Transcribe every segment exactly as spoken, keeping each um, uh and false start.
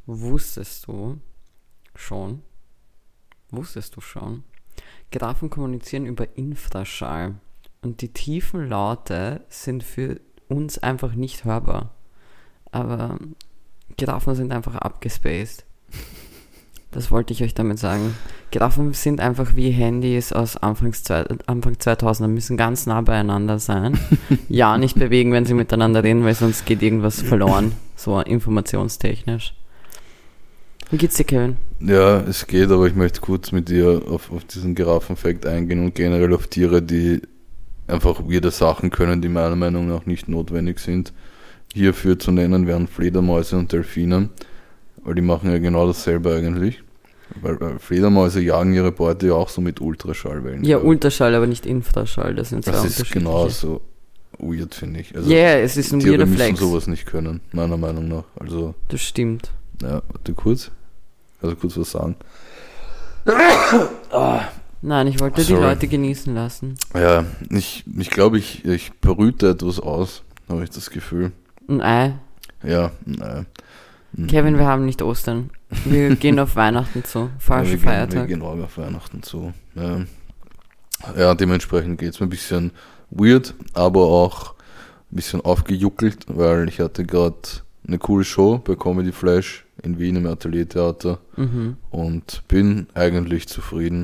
wusstest du schon, wusstest du schon, Giraffen kommunizieren über Infraschall und die tiefen Laute sind für uns einfach nicht hörbar. Aber Giraffen sind einfach abgespaced. Das wollte ich euch damit sagen. Giraffen sind einfach wie Handys aus Anfangs zwei, Anfang zweitausender, müssen ganz nah beieinander sein. Ja, nicht bewegen, wenn sie miteinander reden, weil sonst geht irgendwas verloren, so informationstechnisch. Wie geht's dir, Kevin? Ja, es geht, aber ich möchte kurz mit dir auf, auf diesen Giraffenfakt eingehen und generell auf Tiere, die einfach weirde Sachen können, die meiner Meinung nach nicht notwendig sind. Hierfür zu nennen wären Fledermäuse und Delfine, weil die machen ja genau dasselbe eigentlich. Weil, weil Fledermäuse jagen ihre Beute ja auch so mit Ultraschallwellen. Ja, Ultraschall, aber nicht Infraschall, das sind zwei Das unterschiedliche. ist genauso weird, finde ich. Ja, yeah, es ist ein Tiere weirder müssen Flex. sowas nicht können, meiner Meinung nach. Also, Das stimmt. ja, warte kurz. Also kurz was sagen. Nein, ich wollte Sorry. die Leute genießen lassen. Ja, ich ich, glaube, ich, ich brüte etwas aus, habe ich das Gefühl. Ein Ei. Ja, nein. Kevin, wir haben nicht Ostern. Wir gehen auf Weihnachten zu. Falscher ja, wir Feiertag. Gehen, wir gehen auch auf Weihnachten zu. Ja, ja dementsprechend geht es mir ein bisschen weird, aber auch ein bisschen aufgejuckelt, weil ich hatte gerade eine coole Show bei Comedy Flash in Wien im Ateliertheater Mhm. und bin eigentlich zufrieden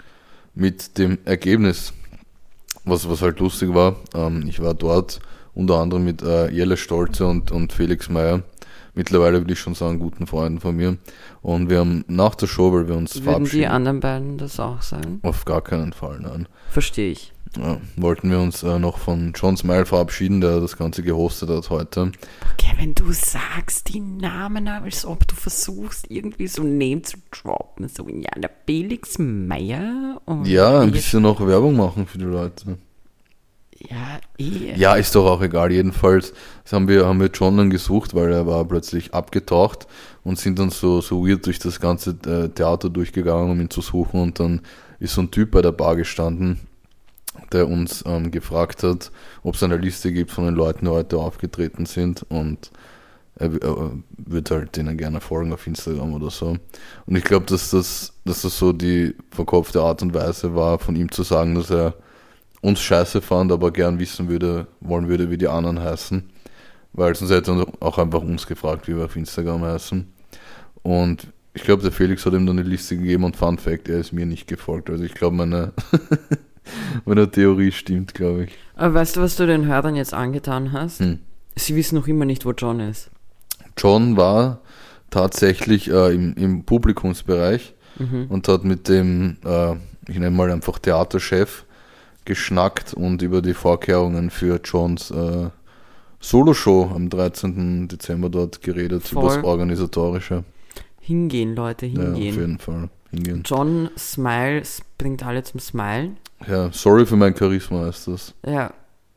mit dem Ergebnis. Was, was halt lustig war, ähm, ich war dort unter anderem mit äh, Jelle Stolze und, und Felix Meyer, mittlerweile würde ich schon sagen, guten Freunden von mir. Und wir haben nach der Show, weil wir uns Würden verabschieden, die anderen beiden das auch sagen? auf gar keinen Fall, nein. Verstehe ich. Ja, wollten wir uns äh, noch von John Smile verabschieden, der das Ganze gehostet hat heute. Kevin, du sagst die Namen, als ob du versuchst, irgendwie so Name zu droppen. So, ja, der Felix Meyer. Und Ja, ein jetzt- bisschen noch Werbung machen für die Leute. Ja, eh. Ja, ist doch auch egal. Jedenfalls das haben wir, haben wir John dann gesucht, weil er war plötzlich abgetaucht und sind dann so, so weird durch das ganze äh, Theater durchgegangen, um ihn zu suchen. Und dann ist so ein Typ bei der Bar gestanden, der uns ähm, gefragt hat, ob es eine Liste gibt von den Leuten, die heute aufgetreten sind. Und er, er wird halt denen gerne folgen auf Instagram oder so. Und ich glaube, dass das, dass das so die verkopfte Art und Weise war, von ihm zu sagen, dass er uns scheiße fand, aber gern wissen würde, wollen würde, wie die anderen heißen. Weil sonst hätte er auch einfach uns gefragt, wie wir auf Instagram heißen. Und ich glaube, der Felix hat ihm dann eine Liste gegeben und Fun Fact, er ist mir nicht gefolgt. Also ich glaube, meine, meine Theorie stimmt, glaube ich. Aber weißt du, was du den Hörern jetzt angetan hast? Hm. Sie wissen noch immer nicht, wo John ist. John war tatsächlich äh, im, im Publikumsbereich Mhm. und hat mit dem, äh, ich nenne mal einfach Theaterchef, geschnackt und über die Vorkehrungen für Johns äh, Solo-Show am dreizehnten Dezember dort geredet, Voll. über das Organisatorische. Hingehen, Leute, Ja, auf hingehen. jeden Fall. Hingehen. John Smiles bringt alle zum Smilen. Ja, sorry für mein Charisma heißt das. Ja.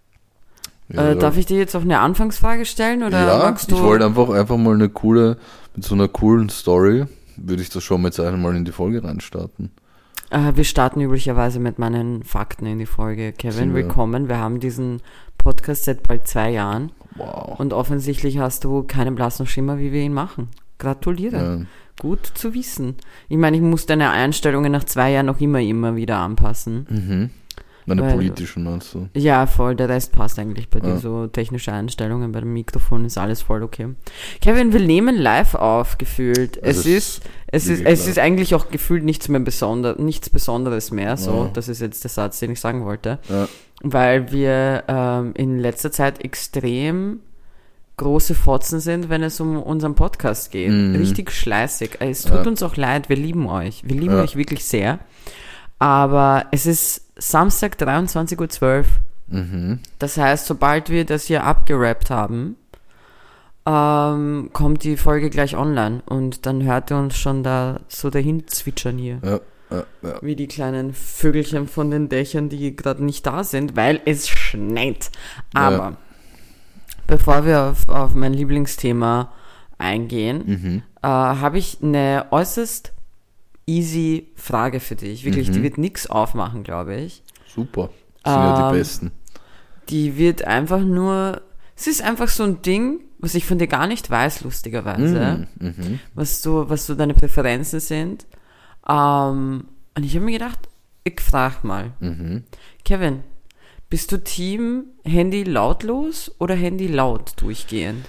Ja, Äh, darf ich dir jetzt auch eine Anfangsfrage stellen? Oder ja, magst du... ich wollte einfach, einfach mal eine coole, mit so einer coolen Story, würde ich das schon mal jetzt einmal in die Folge reinstarten. Äh, wir starten üblicherweise mit meinen Fakten in die Folge. Kevin, Sind wir. willkommen. Wir haben diesen Podcast seit bald zwei Jahren. Wow. Und offensichtlich hast du keinen blassen Schimmer, wie wir ihn machen. Gratuliere. Ja, Gut zu wissen. Ich meine, ich muss deine Einstellungen nach zwei Jahren noch immer, immer wieder anpassen. mhm. Meine Weil- politischen meinst du? Ja, voll. Der Rest passt eigentlich bei dir. Ja. So technische Einstellungen bei dem Mikrofon ist alles voll okay. Kevin, wir nehmen live auf, gefühlt. Es Es ist ist, es ist, wirklich es live. ist eigentlich auch gefühlt nichts mehr besonder, nichts Besonderes mehr. So, Ja. das ist jetzt der Satz, den ich sagen wollte. Ja. Weil wir ähm, in letzter Zeit extrem große Fotzen sind, wenn es um unseren Podcast geht. Mhm. Richtig schleißig. Es tut Ja. uns auch leid, wir lieben euch. Wir lieben Ja. euch wirklich sehr. Aber es ist Samstag dreiundzwanzig Uhr zwölf. Mhm. Das heißt, sobald wir das hier abgerappt haben, ähm, kommt die Folge gleich online. Und dann hört ihr uns schon da so dahin zwitschern hier. Ja, ja, ja. Wie die kleinen Vögelchen von den Dächern, die gerade nicht da sind, weil es schneit. Aber Ja. bevor wir auf, auf mein Lieblingsthema eingehen, Mhm. äh, habe ich eine äußerst easy Frage für dich. Wirklich, Mhm. die wird nichts aufmachen, glaube ich. Super. Das sind ja Ähm, die Besten. Die wird einfach nur, es ist einfach so ein Ding, was ich von dir gar nicht weiß, lustigerweise, Mm, mhm. was du, was so deine Präferenzen sind. Ähm, und ich habe mir gedacht, ich frage mal, Mhm. Kevin, bist du Team Handy lautlos oder Handy laut durchgehend?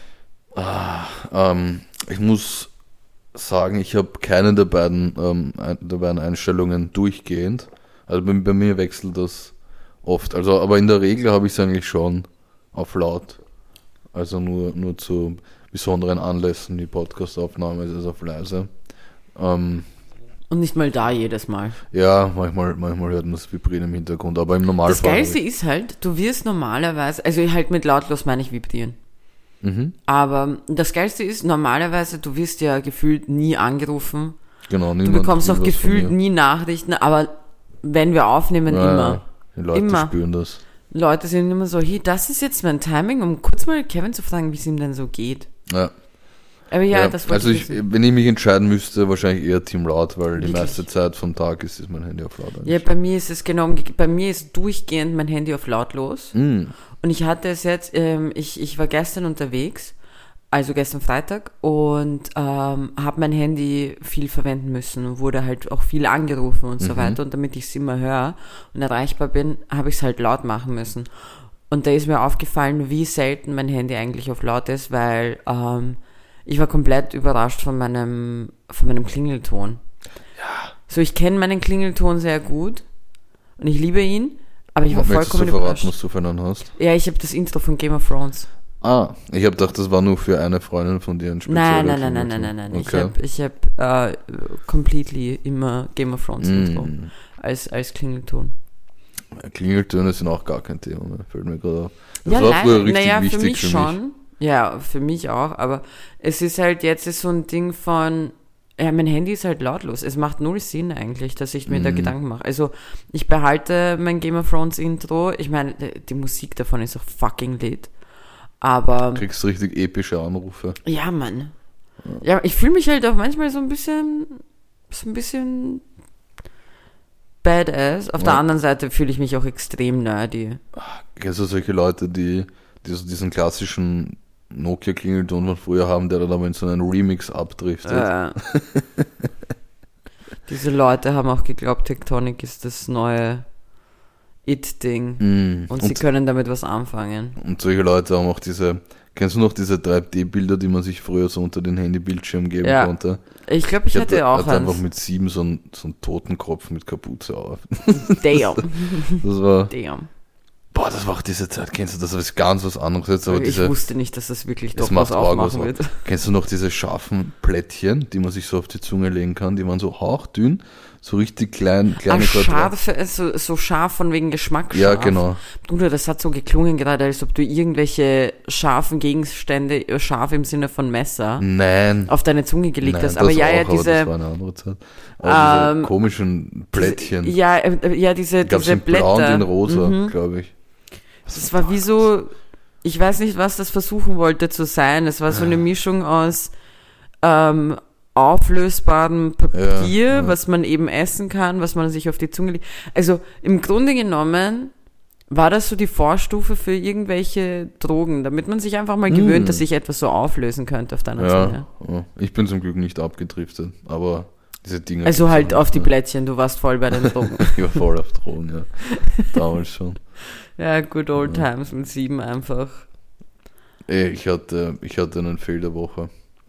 Ähm, ich muss sagen, ich habe keine der beiden, ähm, ein, der beiden Einstellungen durchgehend. Also bei, bei mir wechselt das oft. Also, aber in der Regel habe ich es eigentlich schon auf laut. Also nur, nur zu besonderen Anlässen, die Podcastaufnahme ist es auf leise. Ähm, Und nicht mal da jedes Mal. ja, manchmal, manchmal hört man das Vibrieren im Hintergrund, aber im Normalfall. Das Geilste habe ich- ist halt, du wirst normalerweise, also halt mit lautlos meine ich vibrieren. Mhm. Aber das Geilste ist, normalerweise, du wirst ja gefühlt nie angerufen. Genau, Du niemand bekommst will auch was von gefühlt mir. nie Nachrichten, aber wenn wir aufnehmen, Ja, immer. Die Leute Immer. spüren das. Leute sind immer so, hey, das ist jetzt mein Timing, um kurz mal Kevin zu fragen, wie es ihm denn so geht. Ja. Aber ja, Ja, das wollte also ich ich, wissen. wenn ich mich entscheiden müsste, wahrscheinlich eher Team Laut, weil die Wirklich? meiste Zeit vom Tag ist, ist mein Handy auf Laut. Ja, bei mir ist es genau umgekehrt. Bei mir ist durchgehend mein Handy auf lautlos. Mm. Und ich hatte es jetzt, ähm, ich, ich war gestern unterwegs, also gestern Freitag, und ähm, habe mein Handy viel verwenden müssen und wurde halt auch viel angerufen und so Mhm. weiter. Und damit ich es immer höre und erreichbar bin, habe ich es halt laut machen müssen. Und da ist mir aufgefallen, wie selten mein Handy eigentlich auf laut ist, weil ähm, ich war komplett überrascht von meinem, von meinem Klingelton. Ja. So, ich kenne meinen Klingelton sehr gut und ich liebe ihn, aber ich war Möchtest du vollkommen verraten, überrascht. was du für einen hast? Ja, ich habe das Intro von Game of Thrones. Ah, ich habe gedacht, das war nur für eine Freundin von dir ein spezieller Nein, nein, nein, nein, nein, Klingelton. nein, nein. Ich Okay. habe ich hab, äh, completely immer Game of Thrones Intro Mm. als, als Klingelton. Klingeltöne sind auch gar kein Thema mehr, fällt mir gerade auf. Das Ja, war nein, früher richtig naja, wichtig für mich für schon. mich. Ja, für mich auch, aber es ist halt jetzt ist so ein Ding von, ja, mein Handy ist halt lautlos. Es macht null Sinn eigentlich, dass ich mir da Mhm. Gedanken mache. Also, ich behalte mein Game of Thrones Intro. Ich meine, die Musik davon ist auch fucking lit. Aber, Du kriegst richtig epische Anrufe. ja, Mann. Ja, ich fühle mich halt auch manchmal so ein bisschen, so ein bisschen badass. Auf der Ja. anderen Seite fühle ich mich auch extrem nerdy. Kennst du solche Leute, die, die so diesen klassischen Nokia-Klingelton von früher haben, der dann aber in so einen Remix abdriftet? Äh, diese Leute haben auch geglaubt, Tectonic ist das neue It-Ding. Mm. Und sie Und, können damit was anfangen. und solche Leute haben auch diese, kennst du noch diese drei D-Bilder, die man sich früher so unter den Handybildschirm geben Ja. konnte? Ich glaube, ich, hatte auch hatte einfach eins. mit sieben so einen, so einen Totenkopf mit Kapuze auf. Damn. Das war, Damn. boah, das war auch diese Zeit, kennst du, das ist ganz was anderes jetzt, aber ich diese, wusste nicht, dass das wirklich das doch was macht auch was aufmachen wird. aus. Kennst du noch diese scharfen Plättchen, die man sich so auf die Zunge legen kann, die waren so hauchdünn, so richtig klein, Ah, kleine Quadrate. scharf, äh, so, so scharf von wegen Geschmack scharf. Ja, genau. Bruder, das hat so geklungen gerade, als ob du irgendwelche scharfen Gegenstände, äh, scharf im Sinne von Messer, Nein. auf deine Zunge gelegt Nein, hast. das Aber ja, auch, ja, aber das diese, war eine andere Zeit. Aber ähm, diese komischen Plättchen. ja, äh, ja, diese, Gab es diese in blau und Blätter. in rosa, Mhm. glaube ich. Das war wie so, ich weiß nicht, was das versuchen wollte zu sein. Es war so eine Mischung aus ähm, auflösbarem Papier, Ja, ja. was man eben essen kann, was man sich auf die Zunge legt. Also im Grunde genommen war das so die Vorstufe für irgendwelche Drogen, damit man sich einfach mal Mm. gewöhnt, dass sich etwas so auflösen könnte auf deiner Zunge. Ja, ja, ich bin zum Glück nicht abgedriftet, aber diese Dinge. Also gibt's halt auch auf die nicht, ne? Plättchen, du warst voll bei den Drogen. Ich war voll auf Drogen, ja. Damals schon. Ja, good old times mit sieben einfach. Ey, ich hatte, ich hatte einen Fail der Woche.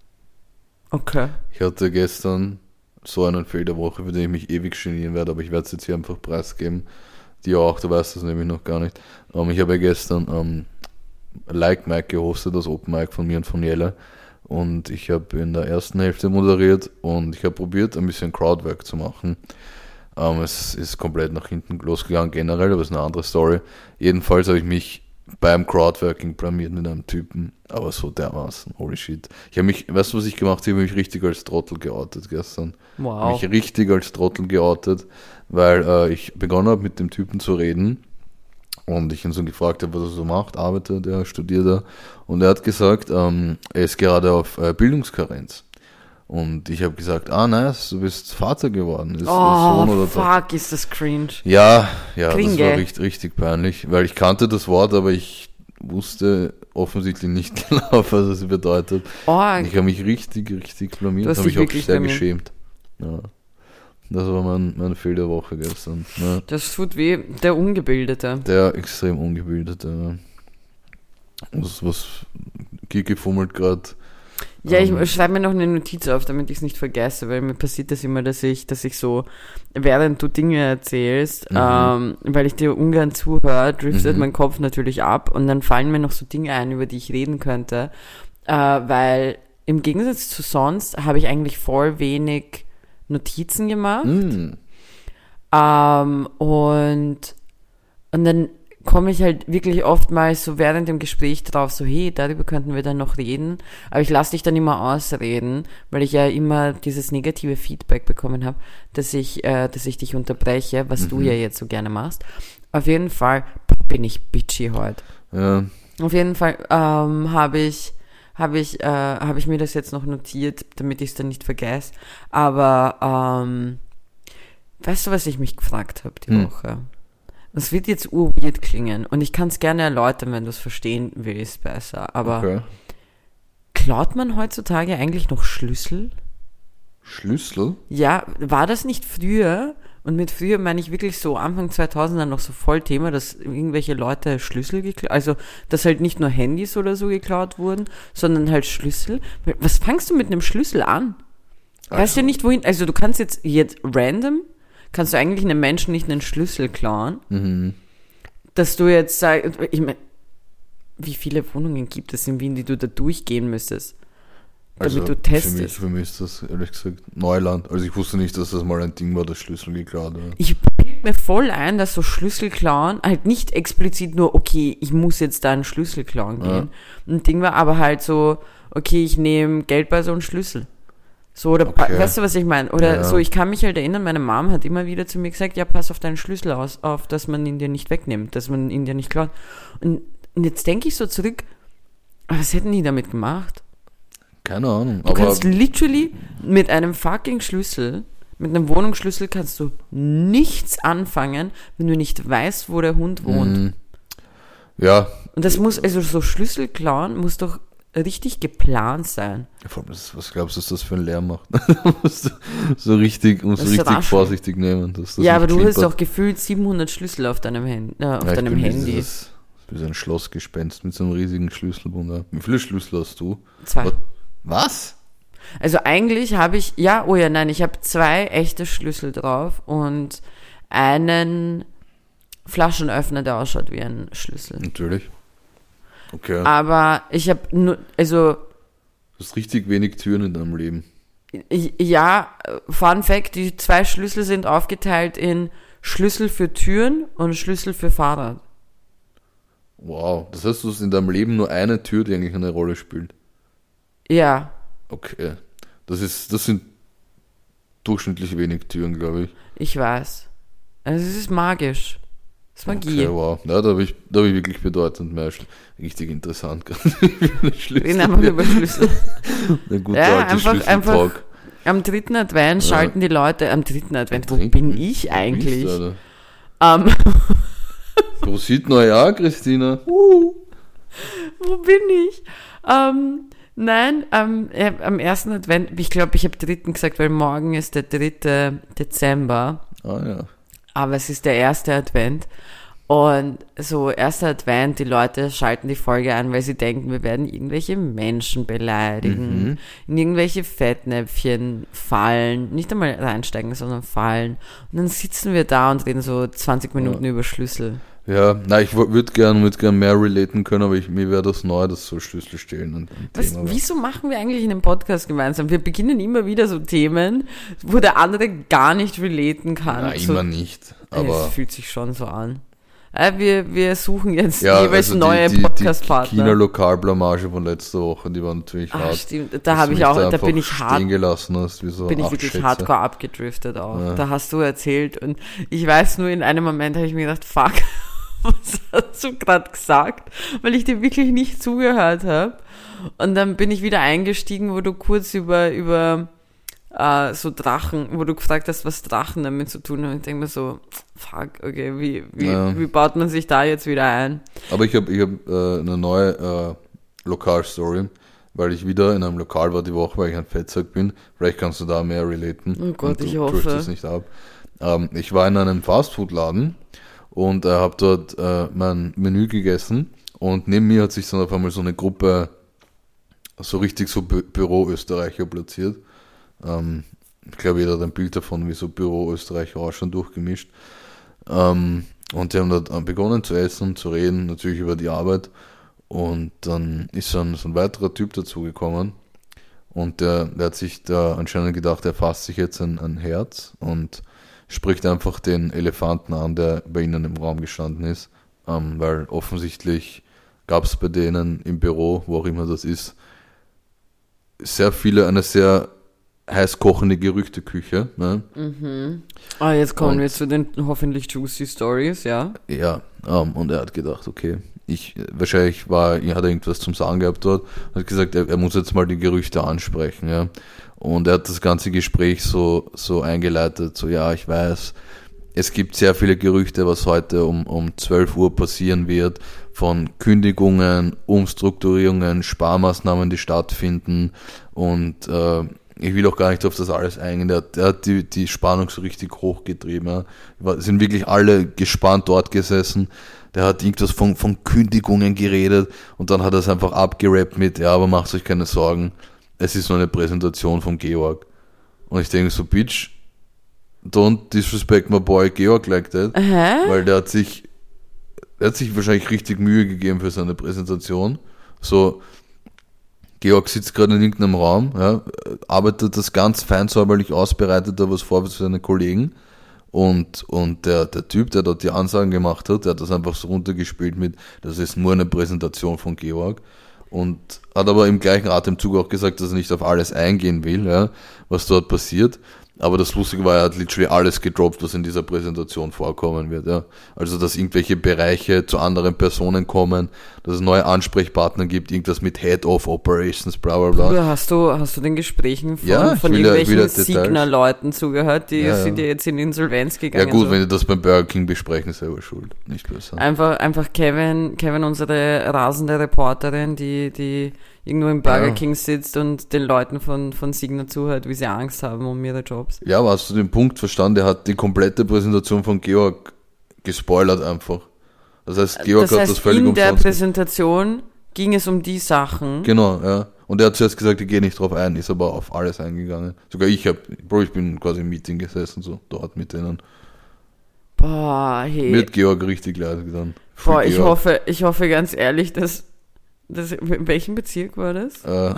Okay. Ich hatte gestern so einen Fail der Woche, für den ich mich ewig genieren werde, aber ich werde es jetzt hier einfach preisgeben. Die auch, du weißt das nämlich noch gar nicht. Ähm, ich habe ja gestern ähm, Like Mike gehostet, das Open Mic von mir und von Jelle. Und ich habe in der ersten Hälfte moderiert und ich habe probiert, ein bisschen Crowdwork zu machen. Ähm, es ist komplett nach hinten losgegangen generell, aber es ist eine andere Story. Jedenfalls habe ich mich beim Crowdworking blamiert mit einem Typen, aber so dermaßen, holy shit. Ich habe mich, weißt du, was ich gemacht habe? Ich habe mich richtig als Trottel geoutet gestern. Wow. Mich richtig als Trottel geoutet, weil äh, ich begonnen habe, mit dem Typen zu reden und ich ihn so gefragt habe, was er so macht, arbeitet er, studiert er, und er hat gesagt, ähm, er ist gerade auf äh, Bildungskarenz. Und ich habe gesagt, ah nice, du bist Vater geworden. Ist Oh, Sohn oder Tochter? fuck, ist das cringe. Ja, ja, Klinge. das war richtig, richtig peinlich, weil ich kannte das Wort, aber ich wusste offensichtlich nicht genau, was es bedeutet. Oh, Ich habe mich richtig, richtig Du blamiert. hast Habe dich mich auch wirklich sehr blamiert. geschämt. Ja. Das war mein, mein Fehl der Woche gestern. Ja. das tut weh. Der Ungebildete. Der extrem ungebildete. Ja. Was, was Kiki fummelt gerade. Ja, Ähm. ich schreibe mir noch eine Notiz auf, damit ich es nicht vergesse, weil mir passiert das immer, dass ich, dass ich so, während du Dinge erzählst, Mhm. ähm, weil ich dir ungern zuhöre, driftet Mhm. mein Kopf natürlich ab und dann fallen mir noch so Dinge ein, über die ich reden könnte, äh, weil im Gegensatz zu sonst habe ich eigentlich voll wenig Notizen gemacht. Mm. Ähm, und, und dann komme ich halt wirklich oftmals so während dem Gespräch drauf, so hey, darüber könnten wir dann noch reden. Aber ich lasse dich dann immer ausreden, weil ich ja immer dieses negative Feedback bekommen habe, dass ich, äh, dass ich dich unterbreche, was du ja jetzt so gerne machst. Auf jeden Fall bin ich bitchy heute. Ja. Auf jeden Fall ähm, habe ich habe ich, äh, habe ich mir das jetzt noch notiert, damit ich es dann nicht vergesse. Aber ähm, weißt du, was ich mich gefragt habe die Hm. Woche? Das wird jetzt urweird klingen und ich kann es gerne erläutern, wenn du es verstehen willst, besser. Aber Okay. klaut man heutzutage eigentlich noch Schlüssel? Schlüssel? Ja, war das nicht früher? Und mit früher meine ich wirklich so Anfang zweitausender noch so voll Thema, dass irgendwelche Leute Schlüssel geklaut, also dass halt nicht nur Handys oder so geklaut wurden, sondern halt Schlüssel. Was fangst du mit einem Schlüssel an? Weißt Also- ja nicht wohin, also du kannst jetzt, jetzt random, kannst du eigentlich einem Menschen nicht einen Schlüssel klauen, Mhm. dass du jetzt sagst, ich meine, wie viele Wohnungen gibt es in Wien, die du da durchgehen müsstest? Damit Also du für mich, testest. für mich ist das ehrlich gesagt Neuland. Also ich wusste nicht, dass das mal ein Ding war, das Schlüssel geklaut war. Ich bilde mir voll ein, dass so Schlüssel klauen, halt nicht explizit nur, okay, ich muss jetzt da einen Schlüssel klauen gehen. Ein Ding war aber halt so, okay, ich nehme Geldbörse und Schlüssel. So, oder, pa- Okay. weißt du, was ich meine? Oder Ja. so, ich kann mich halt erinnern, meine Mom hat immer wieder zu mir gesagt, ja, pass auf deinen Schlüssel aus, auf, dass man ihn dir nicht wegnimmt, dass man ihn dir nicht klaut. Und, und jetzt denke ich so zurück, was hätten die damit gemacht? Keine Ahnung. Du aber kannst literally mit einem fucking Schlüssel, mit einem Wohnungsschlüssel kannst du nichts anfangen, wenn du nicht weißt, wo der Hund wohnt. mh, ja, Und das muss, also so Schlüssel klauen, muss doch richtig geplant sein. vor allem, das- was glaubst du, dass das für einen Lärm macht? Du musst so richtig, musst Das richtig rascheln. vorsichtig nehmen. Dass das Ja, nicht aber du hast klimpert. doch gefühlt siebenhundert Schlüssel auf deinem, Hand, äh, auf Ja, ich deinem bin wie Handy. Dieses, wie so ein Schlossgespenst mit so einem riesigen Schlüsselbund. Wie viele Schlüssel hast du? Zwei. Was? Also eigentlich habe ich, ja, oh ja, nein, ich habe zwei echte Schlüssel drauf und einen Flaschenöffner, der ausschaut wie ein Schlüssel. Natürlich. Okay. Aber ich habe nur, also Du hast richtig wenig Türen in deinem Leben. ja, Fun Fact, die zwei Schlüssel sind aufgeteilt in Schlüssel für Türen und Schlüssel für Fahrrad. Wow. Das heißt, du hast in deinem Leben nur eine Tür, die eigentlich eine Rolle spielt. Ja, Okay. Das ist, das sind durchschnittlich wenig Türen, glaube ich. ich weiß. Also es ist magisch. Das ist Magie. Okay, wow. Ja, da habe ich, da habe ich wirklich bedeutend mehr. Schl- Richtig interessant. Wie viele Reden einfach über Schlüssel. Eine gute Ja, alte einfach- Schlüsseltalk. Am dritten Advent Ja. schalten die Leute, am dritten Advent, wo Trinken. bin ich Wo eigentlich? bist du, Ähm, Alter? Prosit Neujahr, Christina. uh, wo bin ich? Ähm, nein, ähm, äh, am ersten Advent, ich glaube, ich habe dritten gesagt, weil morgen ist der dritte Dezember. Ah ja. Aber es ist der erste Advent. Und so, erster Advent, die Leute schalten die Folge an, weil sie denken, wir werden irgendwelche Menschen beleidigen, Mhm. in irgendwelche Fettnäpfchen fallen, nicht einmal reinsteigen, sondern fallen. Und dann sitzen wir da und reden so zwanzig Minuten Ja. über Schlüssel. Ja, na, ich würde gern, würd gern mehr relaten können, aber ich, mir wäre das neu, dass so Schlüssel stehlen. Ein, ein Was, Thema war. wieso machen wir eigentlich einen Podcast gemeinsam? Wir beginnen immer wieder so Themen, wo der andere gar nicht relaten kann. Na, so, immer nicht. Aber es fühlt sich schon so an. Äh, wir, wir suchen jetzt ja, jeweils also neue die, die, die Podcast-Partner. China-Lokalblamage von letzter Woche, die war natürlich Ach, hart. stimmt. Da dass habe du ich mich auch, da einfach bin ich hart, stehen gelassen hast, wie so bin ich acht wirklich Schätze. hardcore abgedriftet auch. Ja. Da hast du erzählt und ich weiß nur, in einem Moment habe ich mir gedacht, fuck, was hast du gerade gesagt? Weil ich dir wirklich nicht zugehört habe. Und dann bin ich wieder eingestiegen, wo du kurz über, über äh, so Drachen, wo du gefragt hast, was Drachen damit zu tun haben. Und ich denke mir so, fuck, okay, wie, wie, ja. wie baut man sich da jetzt wieder ein? Aber ich habe ich hab, äh, eine neue äh, Lokalstory, weil ich wieder in einem Lokal war die Woche, weil ich ein Fettsack bin. Vielleicht kannst du da mehr relaten. Oh Gott, und du ich hoffe. tust das nicht ab. Ähm, ich war in einem Fastfood-Laden und äh, habe dort äh, mein Menü gegessen und neben mir hat sich dann auf einmal so eine Gruppe, so richtig so Bü- Büro-Österreicher platziert. Ähm, ich glaube, jeder hat ein Bild davon, wie so Büro-Österreicher auch schon durchgemischt. Ähm, und die haben dort begonnen zu essen, zu reden, natürlich über die Arbeit. Und dann ist so ein, so ein weiterer Typ dazugekommen. Und der, der hat sich da anscheinend gedacht, er fasst sich jetzt ein, ein Herz und spricht einfach den Elefanten an, der bei ihnen im Raum gestanden ist. Ähm, weil offensichtlich gab es bei denen im Büro, wo auch immer das ist, sehr viele, eine sehr heiß kochende Gerüchteküche. Ne? Mhm. Ah, jetzt kommen Und- wir zu den hoffentlich juicy Stories, ja. Ja, ähm, und er hat gedacht, okay, ich, wahrscheinlich war, er hat irgendwas zum Sagen gehabt dort, hat gesagt, er, er muss jetzt mal die Gerüchte ansprechen, ja. Und er hat das ganze Gespräch so, so eingeleitet, so, ja, ich weiß, es gibt sehr viele Gerüchte, was heute um, um zwölf Uhr passieren wird, von Kündigungen, Umstrukturierungen, Sparmaßnahmen, die stattfinden, und äh, ich will auch gar nicht auf das alles eingehen. Der, der hat die, die Spannung so richtig hochgetrieben. Ja. War, sind wirklich alle gespannt dort gesessen. Der hat irgendwas von, von Kündigungen geredet und dann hat er es einfach abgerappt mit, ja, aber macht euch keine Sorgen, es ist nur eine Präsentation von Georg. Und ich denke so, Bitch, don't disrespect my boy Georg like that. Hä? Weil der hat sich, der hat sich wahrscheinlich richtig Mühe gegeben für seine Präsentation. So, Georg sitzt gerade in irgendeinem Raum, ja, arbeitet das ganz fein säuberlich aus, bereitet da was vor für seine Kollegen. Und, und der, der Typ, der dort die Ansagen gemacht hat, der hat das einfach so runtergespielt mit, das ist nur eine Präsentation von Georg. Und hat aber im gleichen Atemzug auch gesagt, dass er nicht auf alles eingehen will, ja, was dort passiert. Aber das Lustige war, er hat literally alles gedroppt, was in dieser Präsentation vorkommen wird. Ja. Also, dass irgendwelche Bereiche zu anderen Personen kommen, dass es neue Ansprechpartner gibt, irgendwas mit Head of Operations, bla bla bla. Bruder, hast du, hast du den Gesprächen von, Ja, ich von will ja- ich will irgendwelchen ja Details. Signer-Leuten zugehört? Die Ja, sind ja. ja jetzt in Insolvenz Ja gegangen. gut, so. wenn die das beim Burger King besprechen, ist selber schuld, nicht besser. Einfach, einfach Kevin, Kevin, unsere rasende Reporterin, die, die irgendwo im Burger Ja. King sitzt und den Leuten von, von Signer zuhört, wie sie Angst haben um ihre Jobs. Ja, aber hast du den Punkt verstanden? Der hat die komplette Präsentation von Georg gespoilert einfach. Das heißt, Georg das hat heißt, das völlig in der umsonst. Präsentation ging es um die Sachen. Genau, ja. Und er hat zuerst gesagt, ich gehe nicht drauf ein, ist aber auf alles eingegangen. Sogar ich hab, Bro, ich bin quasi im Meeting gesessen, so dort mit denen. Boah, hey. Mir hat Georg richtig leid getan. Für Boah, ich Georg. hoffe, ich hoffe ganz ehrlich, dass, dass in welchem Bezirk war das? Äh,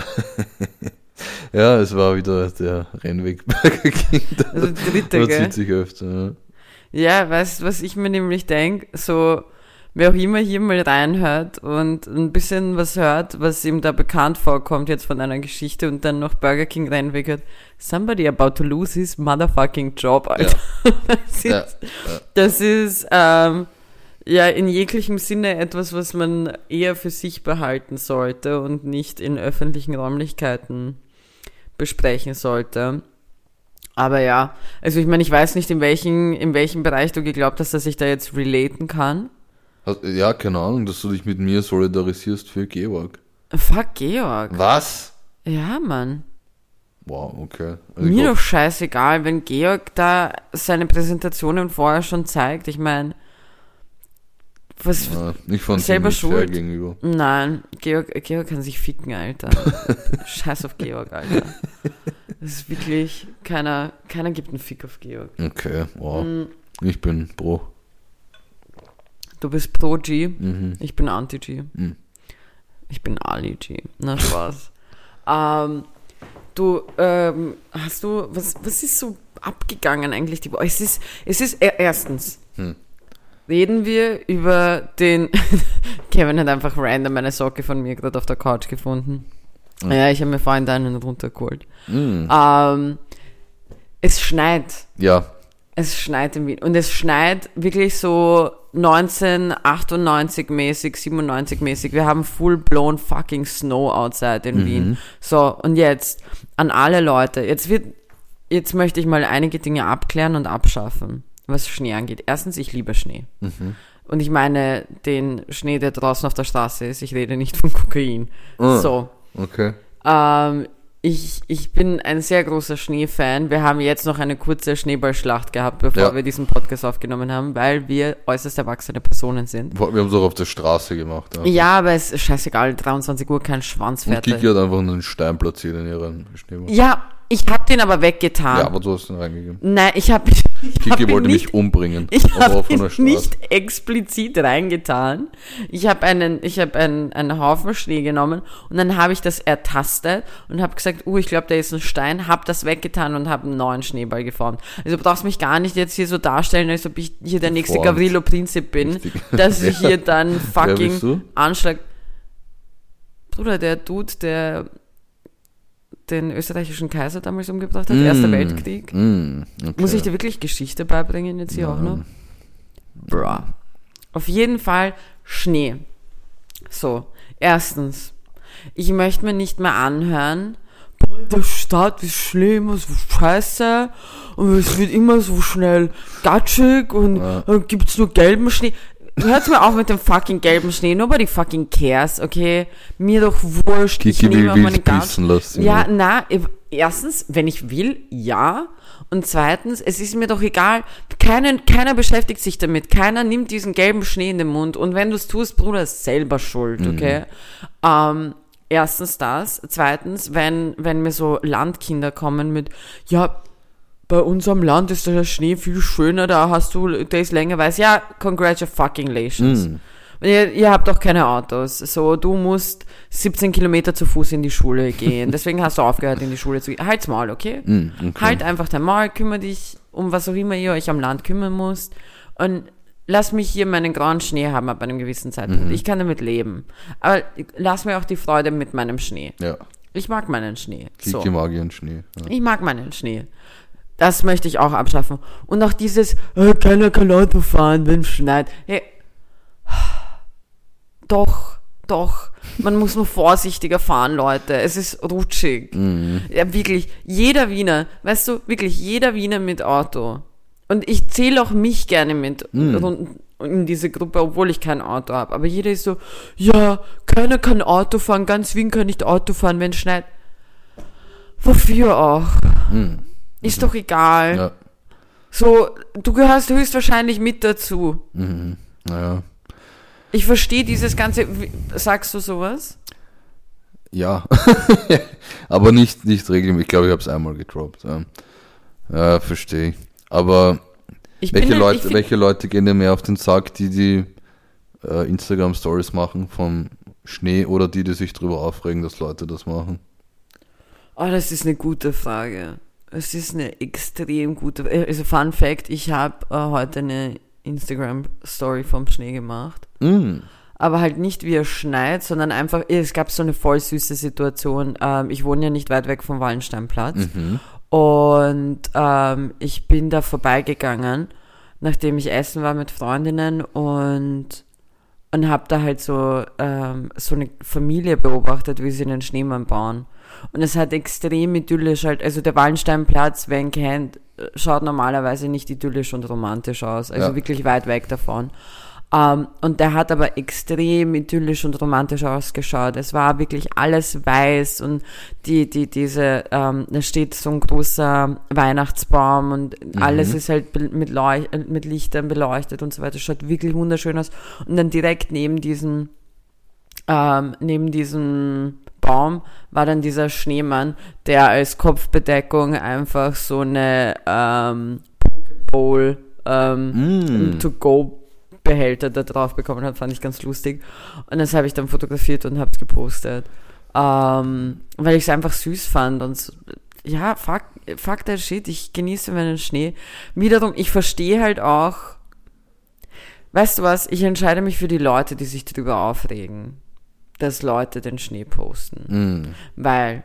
ja, es war wieder der Rennweg Burger King. Also der dritte, Das gell? zieht sich öfter, Ja, weißt du, was ich mir nämlich denke? So, wer auch immer hier mal reinhört und ein bisschen was hört, was ihm da bekannt vorkommt jetzt von einer Geschichte und dann noch Burger King Rennweg hat, somebody about to lose his motherfucking job, Alter. Das ja. ist, das ist ähm, ja in jeglichem Sinne etwas, was man eher für sich behalten sollte und nicht in öffentlichen Räumlichkeiten besprechen sollte. Aber ja, also ich meine, ich weiß nicht, in welchem, in welchem Bereich du geglaubt hast, dass ich da jetzt relaten kann. Hast- Ja, keine Ahnung, dass du dich mit mir solidarisierst für Georg. Fuck Georg. Was? Ja, Mann. Wow, okay. Also ich Mir glaub- doch scheißegal, wenn Georg da seine Präsentationen vorher schon zeigt. Ich meine, was... Ja, ich fand Selber ihm nicht fair schuld. gegenüber. Nein, Georg, Georg kann sich ficken, Alter. Scheiß auf Georg, Alter. Das ist wirklich... Keiner, keiner gibt einen Fick auf Georg. Okay, wow. Mm, Ich bin Pro. Du bist pro G, Mhm. ich bin Anti-G. Mhm. Ich bin Ali-G. Na, Spaß. ähm, du, ähm, hast du... Was, was ist so abgegangen eigentlich? Die Woche? Es ist, es ist e- erstens... Hm. Reden wir über den... Kevin hat einfach random eine Socke von mir gerade auf der Couch gefunden. Mhm. Ja, ich habe mir vorhin deinen runtergeholt. Mhm. Ähm, es schneit. Ja, Es schneit in Wien. Und es schneit wirklich so neunzehnhundertachtundneunzig mäßig, siebenundneunzig mäßig. Wir haben full-blown fucking Snow outside in Mhm. Wien. So, und jetzt an alle Leute. Jetzt wird jetzt möchte ich mal einige Dinge abklären und abschaffen, was Schnee angeht. Erstens, ich liebe Schnee. Mhm. Und ich meine den Schnee, der draußen auf der Straße ist. Ich rede nicht von Kokain. Ah, So. Okay. Ähm, ich, ich bin ein sehr großer Schneefan. Wir haben jetzt noch eine kurze Schneeballschlacht gehabt, bevor Ja. wir diesen Podcast aufgenommen haben, weil wir äußerst erwachsene Personen sind. Wir haben es auch auf der Straße gemacht. Ja. Ja, aber es ist scheißegal, dreiundzwanzig Uhr, kein Und Schwanzferte. Kiki hat einfach einen Stein platziert in ihren Schneemann. Ja, ich hab den aber weggetan. Ja, aber du hast ihn reingegeben. Nein, ich habe ich hab Kiki ihn wollte nicht, mich umbringen. ich aber habe auch von ihn der Straße. nicht explizit reingetan. Ich habe einen, ich habe einen, einen Haufen Schnee genommen und dann habe ich das ertastet und habe gesagt, uh, ich glaube, da ist ein Stein, habe das weggetan und habe einen neuen Schneeball geformt. Also du brauchst mich gar nicht jetzt hier so darstellen, als ob ich hier der nächste Geformt. Gavrilo Princip bin, Richtig. dass ich hier dann bist fucking du? Anschlag. Bruder, der Dude, der den österreichischen Kaiser damals umgebracht hat, Mm, Erster Weltkrieg. Mm, okay. Muss ich dir wirklich Geschichte beibringen jetzt hier auch noch? Bruh. Auf jeden Fall Schnee. So, erstens, ich möchte mir nicht mehr anhören, boah, in der Stadt ist Schnee immer so scheiße und es wird immer so schnell gatschig und Ja. dann gibt's nur gelben Schnee. Hört's mir auf mit dem fucking gelben Schnee. Nobody fucking cares, okay? Mir doch wurscht. Kiki ich nehme will auch wild meine Gas- pissen lassen. Ja, na, erstens, wenn ich will, ja. Und zweitens, es ist mir doch egal. Keinen, keiner beschäftigt sich damit. Keiner nimmt diesen gelben Schnee in den Mund. Und wenn du es tust, Bruder, ist selber schuld, okay? Ähm, erstens das. Zweitens, wenn, wenn mir so Landkinder kommen mit, ja, bei unserem Land ist der Schnee viel schöner, da hast du, der ist länger weiß. Ja, congratulations. Mm. Ihr, ihr habt doch keine Autos. So, du musst siebzehn Kilometer zu Fuß in die Schule gehen. Deswegen hast du aufgehört, in die Schule zu gehen. Halt's Maul, okay? Mm, okay. Halt einfach dein Maul, kümmere dich um was auch immer ihr euch am Land kümmern müsst. Und lass mich hier meinen grauen Schnee haben ab einem gewissen Zeitpunkt. Mhm. Ich kann damit leben. Aber lass mir auch die Freude mit meinem Schnee. Ja, Ich mag meinen Schnee. Kiki So. mag ihren Schnee. Ja. Ich mag meinen Schnee. Das möchte ich auch abschaffen. Und auch dieses, äh, keiner kann Auto fahren, wenn es schneit. Hey. Doch, doch. Man muss nur vorsichtiger fahren, Leute. Es ist rutschig. Mhm. Ja, wirklich. Jeder Wiener, weißt du, wirklich jeder Wiener mit Auto. Und ich zähle auch mich gerne mit Mhm. rund in diese Gruppe, obwohl ich kein Auto habe. Aber jeder ist so, ja, keiner kann Auto fahren, ganz Wien kann nicht Auto fahren, wenn es schneit. Wofür auch? Mhm. Ist doch egal. Ja. So, du gehörst höchstwahrscheinlich mit dazu. Mhm. Naja. Ich verstehe dieses ganze, wie- sagst du sowas? Ja. Aber nicht, nicht regelmäßig. Ich glaube, ich habe es einmal gedroppt. Ja, ja verstehe ich. Aber Ich welche, bin ein- Leute, ich find- welche Leute gehen dir mehr auf den Sack, die die äh, Instagram-Stories machen vom Schnee oder die, die sich darüber aufregen, dass Leute das machen? Oh, das ist eine gute Frage. Es ist eine extrem gute, also Fun Fact, ich habe äh, heute eine Instagram-Story vom Schnee gemacht. Mm. Aber halt nicht wie er schneit, sondern einfach, es gab so eine voll süße Situation. Ähm, ich wohne ja nicht weit weg vom Wallensteinplatz. Mhm. Und ähm, ich bin da vorbeigegangen, nachdem ich essen war mit Freundinnen und, und habe da halt so, ähm, so eine Familie beobachtet, wie sie einen Schneemann bauen. Und es hat extrem idyllisch halt, also der Wallensteinplatz, wer ihn kennt, schaut normalerweise nicht idyllisch und romantisch aus, also Ja. wirklich weit weg davon. Um, und der hat aber extrem idyllisch und romantisch ausgeschaut. Es war wirklich alles weiß und die, die, diese, ähm, da steht so ein großer Weihnachtsbaum und Mhm. alles ist halt be- mit, Leuch- äh, mit Lichtern beleuchtet und so weiter. Schaut wirklich wunderschön aus. Und dann direkt neben diesem, ähm, neben diesem Baum war dann dieser Schneemann, der als Kopfbedeckung einfach so eine, ähm, Pokeball, ähm, Mm. To-Go-Behälter da drauf bekommen hat, fand ich ganz lustig. Und das habe ich dann fotografiert und habe es gepostet. Ähm, weil ich es einfach süß fand und so, ja, fuck, fuck that shit, ich genieße meinen Schnee. Wiederum, ich verstehe halt auch, weißt du was, ich entscheide mich für die Leute, die sich darüber aufregen, dass Leute den Schnee posten. Mm. Weil,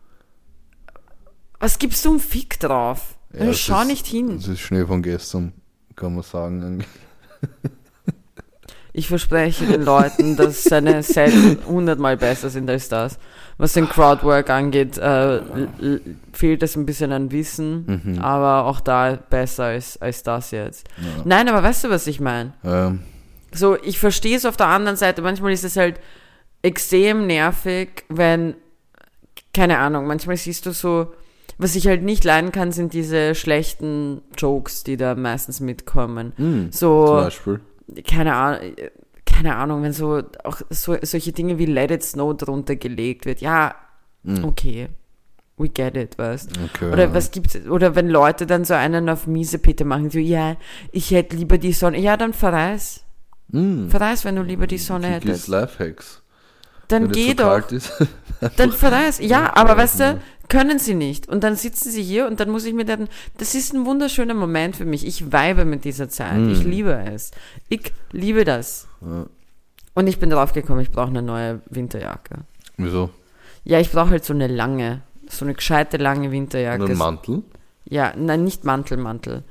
was gibst du einen Fick drauf? Ja, es Schau ist- nicht hin. Das ist Schnee von gestern, kann man sagen. eigentlich. Ich verspreche den Leuten, dass seine Sets hundertmal besser sind als das. Was den Crowdwork angeht, äh, l- fehlt es ein bisschen an Wissen, Mhm. aber auch da besser als, als das jetzt. Ja. Nein, aber weißt du, was ich meine? Ähm, So, ich verstehe es auf der anderen Seite. Manchmal ist es halt extrem nervig, wenn, keine Ahnung, manchmal siehst du so, was ich halt nicht leiden kann, sind diese schlechten Jokes, die da meistens mitkommen. mh, So, zum Beispiel. keine Ahnung, keine Ahnung, wenn so auch so, solche Dinge wie Let It Snow drunter gelegt wird. Ja, Mhm. okay, we get it, weißt. Okay, Oder ja. was gibt's, oder wenn Leute dann so einen auf Miesepete machen, so, ja, ich hätte lieber die Sonne. Ja, dann verreis. Mhm. Verreis, wenn du lieber die Sonne Kikis hättest. Lifehacks. Dann Wenn es geh so doch. kalt ist. Dann verreis. Ja, aber weißt du, Ja. können sie nicht. Und dann sitzen sie hier und dann muss ich mir dann, das ist ein wunderschöner Moment für mich. Ich weibe mit dieser Zeit. Mm. Ich liebe es. Ich liebe das. Ja. Und ich bin drauf gekommen, ich brauche eine neue Winterjacke. Wieso? Ja, ich brauche halt so eine lange, so eine gescheite lange Winterjacke. Einen Mantel? Ja, nein, nicht Mantel, Mantel.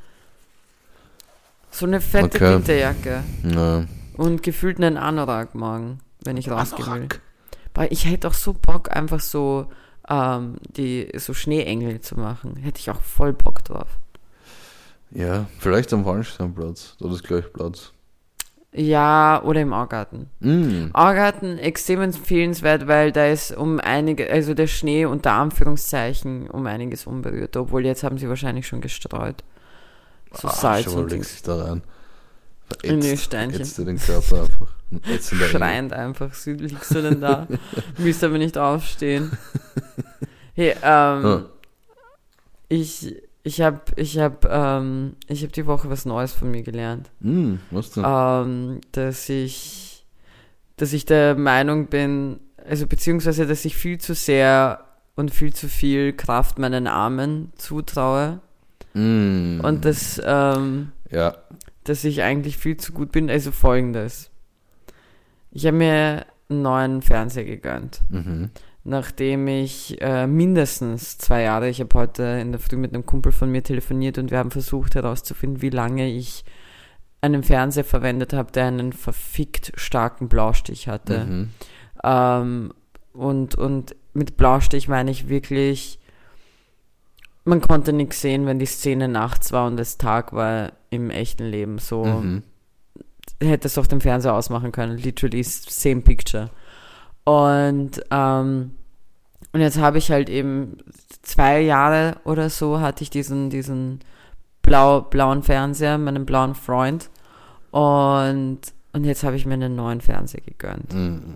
So eine fette Okay. Winterjacke. Ja. Und gefühlt einen Anorak morgen, wenn ich rausgehen will. Anorak. Weil ich hätte auch so Bock, einfach so ähm, die so Schneeengel zu machen. Hätte ich auch voll Bock drauf. Ja, vielleicht am Wallensteinplatz. Da ist gleich Platz. Ja, oder im Augarten. Mm. Augarten extrem empfehlenswert, weil da ist um einige, also der Schnee unter Anführungszeichen um einiges unberührt. Obwohl jetzt haben sie wahrscheinlich schon gestreut. So Salz Schau, und leg Dings. sich da rein. In die Verätzt, Steinchen. verätzt dir den Körper einfach. Ätzt in der Enge. Schreiend einfach. So liegst du denn da? Willst aber nicht aufstehen. Hey, ähm, Ja. ich, ich habe ich hab, ähm, ich hab die Woche was Neues von mir gelernt. Mm, was denn? Ähm, dass ich, dass ich der Meinung bin, also beziehungsweise, dass ich viel zu sehr und viel zu viel Kraft meinen Armen zutraue Mm. und dass, ähm, Ja. dass ich eigentlich viel zu gut bin. Also Folgendes. Ich habe mir einen neuen Fernseher gegönnt, Mhm. nachdem ich äh, mindestens zwei Jahre, ich habe heute in der Früh mit einem Kumpel von mir telefoniert und wir haben versucht herauszufinden, wie lange ich einen Fernseher verwendet habe, der einen verfickt starken Blaustich hatte. Mhm. Ähm, und, und mit Blaustich meine ich wirklich, man konnte nichts sehen, wenn die Szene nachts war und es Tag war im echten Leben. So Mhm. hätte es auf dem Fernseher ausmachen können. Literally same picture. Und, ähm, und jetzt habe ich halt eben zwei Jahre oder so hatte ich diesen, diesen blau, blauen Fernseher, meinen blauen Freund. Und, und jetzt habe ich mir einen neuen Fernseher gegönnt. Mhm.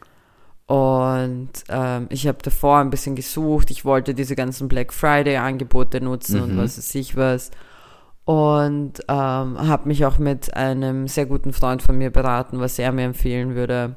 Und ähm, ich habe davor ein bisschen gesucht. Ich wollte diese ganzen Black Friday-Angebote nutzen und Mhm. was weiß ich was. Und ähm, habe mich auch mit einem sehr guten Freund von mir beraten, was er mir empfehlen würde.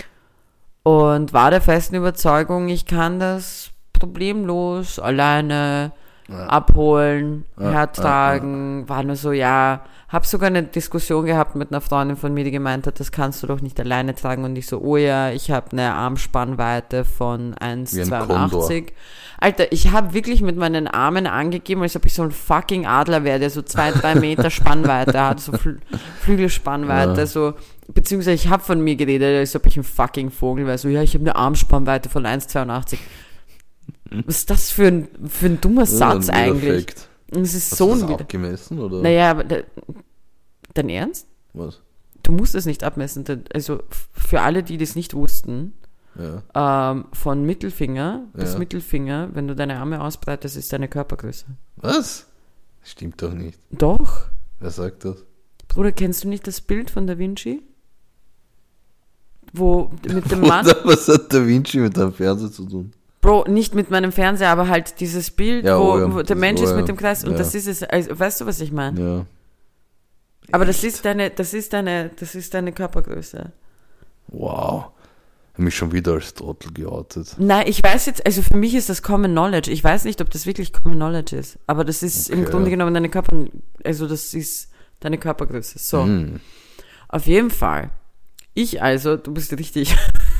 Und war der festen Überzeugung, ich kann das problemlos alleine Ja. abholen, Ja, hertragen. War nur so, ja, hab sogar eine Diskussion gehabt mit einer Freundin von mir, die gemeint hat, das kannst du doch nicht alleine tragen. Und ich so, oh ja, ich habe eine Armspannweite von eins Wie ein Komma zweiundachtzig. Alter, ich habe wirklich mit meinen Armen angegeben, als ob ich so ein fucking Adler wäre, der so zwei, drei Meter Spannweite hat, so Fl- Flügelspannweite, Ja. so, beziehungsweise ich habe von mir geredet, als ob ich ein fucking Vogel wäre, so, ja, ich habe eine Armspannweite von eins Komma zweiundachtzig. Was ist das für ein, für ein dummer Satz Ja, eigentlich? perfekt. Es ist Hast so du ein das Wider- abgemessen oder Naja, aber de- dein Ernst? was? Du musst es nicht abmessen. De- Also f- für alle, die das nicht wussten, Ja. ähm, von Mittelfinger bis Ja. Mittelfinger, wenn du deine Arme ausbreitest, ist deine Körpergröße. Was? Stimmt doch nicht. Doch. Wer sagt das? Bruder, kennst du nicht das Bild von Da Vinci? Wo mit dem Mann... Was hat Da Vinci mit deinem Fernseher zu tun? Bro, nicht mit meinem Fernseher, aber halt dieses Bild, Ja, wo, oh ja, wo der das- Mensch oh ist ja, mit dem Kreis und ja. das ist es, also, weißt du, was ich meine? Ja. Aber das ist deine, das ist deine, das ist deine Körpergröße. Wow. Ich habe mich schon wieder als Trottel geoutet. Nein, ich weiß jetzt, also für mich ist das Common Knowledge. Ich weiß nicht, ob das wirklich Common Knowledge ist, aber das ist im Okay. Grunde genommen deine Körper, also das ist deine Körpergröße. So, Hm. auf jeden Fall. Ich also, du bist richtig,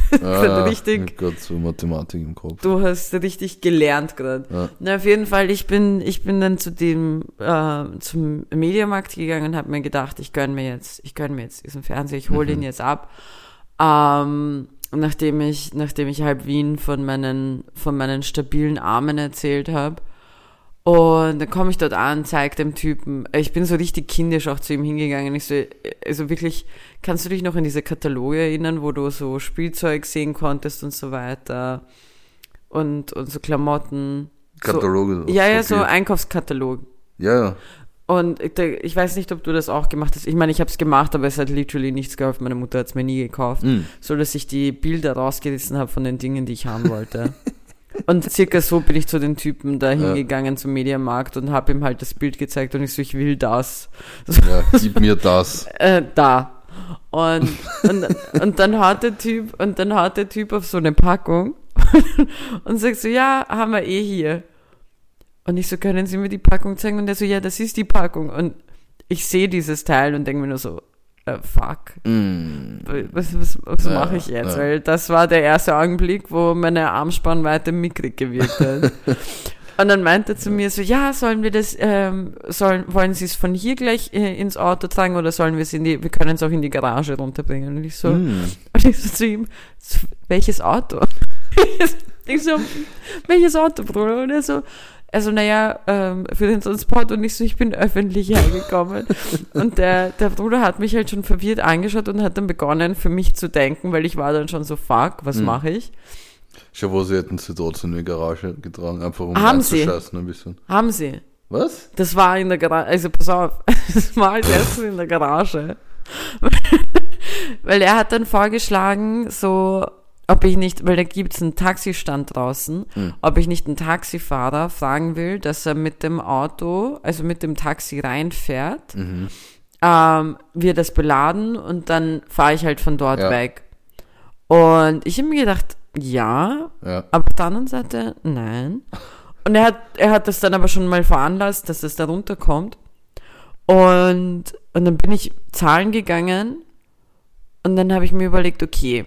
Ah, richtig. Ich Gott, so Mathematik im Kopf. Du hast richtig gelernt gerade. Ja. Na, auf jeden Fall, ich bin, ich bin dann zu dem, äh, zum Mediamarkt gegangen und habe mir gedacht, ich gönn mir jetzt, ich gönn mir jetzt diesen Fernseher, ich hole Mhm. ihn jetzt ab. Ähm, nachdem ich, nachdem ich halb Wien von meinen, von meinen stabilen Armen erzählt habe. Und dann komme ich dort an, zeig dem Typen, ich bin so richtig kindisch auch zu ihm hingegangen. Ich so, also wirklich, kannst du dich noch an diese Kataloge erinnern, wo du so Spielzeug sehen konntest und so weiter und, und so Klamotten. Kataloge. So, ja, ja, okay. so Einkaufskatalog. Ja, ja. Und ich, ich weiß nicht, ob du das auch gemacht hast. Ich meine, ich habe es gemacht, aber es hat literally nichts geholfen. Meine Mutter hat es mir nie gekauft. Mm. So, dass ich die Bilder rausgerissen habe von den Dingen, die ich haben wollte. Und circa so bin ich zu den Typen da hingegangen ja. zum Mediamarkt und habe ihm halt das Bild gezeigt und ich so, ich will das. Ja, gib mir das. äh, da. Und, und, und dann hat der Typ, und dann hat der Typ auf so eine Packung und sagt so, ja, haben wir eh hier. Und ich so, können Sie mir die Packung zeigen? Und er so, ja, das ist die Packung. Und ich sehe dieses Teil und denke mir nur so, Uh, fuck. Mm. Was, was, was ja, mache ich jetzt? Ja. Weil das war der erste Augenblick, wo meine Armspannweite mickrig gewirkt hat. Und dann meinte er zu mir so, ja, sollen wir das, ähm, sollen, wollen Sie es von hier gleich äh, ins Auto tragen oder sollen wir es in die, wir können es auch in die Garage runterbringen? Und ich so, Mm. und ich so zu ihm, welches Auto? Ich so, welches Auto, Bruder? Und er so, also naja, ähm, für den Transport und ich so, ich bin öffentlich hergekommen. Und der, der Bruder hat mich halt schon verwirrt angeschaut und hat dann begonnen, für mich zu denken, weil ich war dann schon so, fuck, was hm. mache ich? Schau, wo sie hätten sie trotzdem in die Garage getragen, einfach um Haben sie? reinzuscheißen ein bisschen. Haben sie. Was? Das war in der Garage, also pass auf, das war als erstes in der Garage. Weil er hat dann vorgeschlagen, so, ob ich nicht, weil da gibt's einen Taxistand draußen, hm. ob ich nicht einen Taxifahrer fragen will, dass er mit dem Auto, also mit dem Taxi reinfährt, Mhm. ähm, wir das beladen und dann fahre ich halt von dort Ja. weg. Und ich habe mir gedacht, ja, Ja. aber auf der anderen Seite, nein. Und er hat, er hat das dann aber schon mal veranlasst, dass es da runterkommt. Und, und dann bin ich zahlen gegangen und dann habe ich mir überlegt, okay,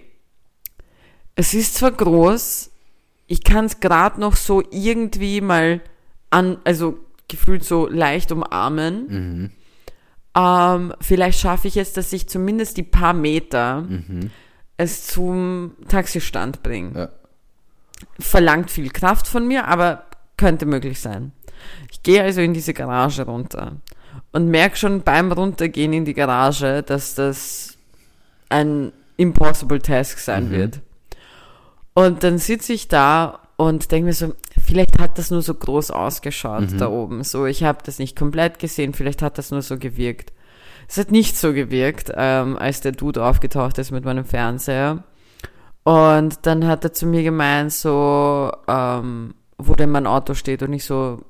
es ist zwar groß, ich kann es gerade noch so irgendwie mal an, also gefühlt so leicht umarmen. Mhm. Ähm, vielleicht schaffe ich es, dass ich zumindest die paar Meter Mhm. es zum Taxistand bringe. Ja. Verlangt viel Kraft von mir, aber könnte möglich sein. Ich gehe also in diese Garage runter und merke schon beim Runtergehen in die Garage, dass das ein impossible task sein Mhm. wird. Und dann sitze ich da und denke mir so, vielleicht hat das nur so groß ausgeschaut Mhm. da oben. So, ich habe das nicht komplett gesehen, vielleicht hat das nur so gewirkt. Es hat nicht so gewirkt, ähm, als der Dude aufgetaucht ist mit meinem Fernseher. Und dann hat er zu mir gemeint, so, ähm, wo denn mein Auto steht. Und ich so,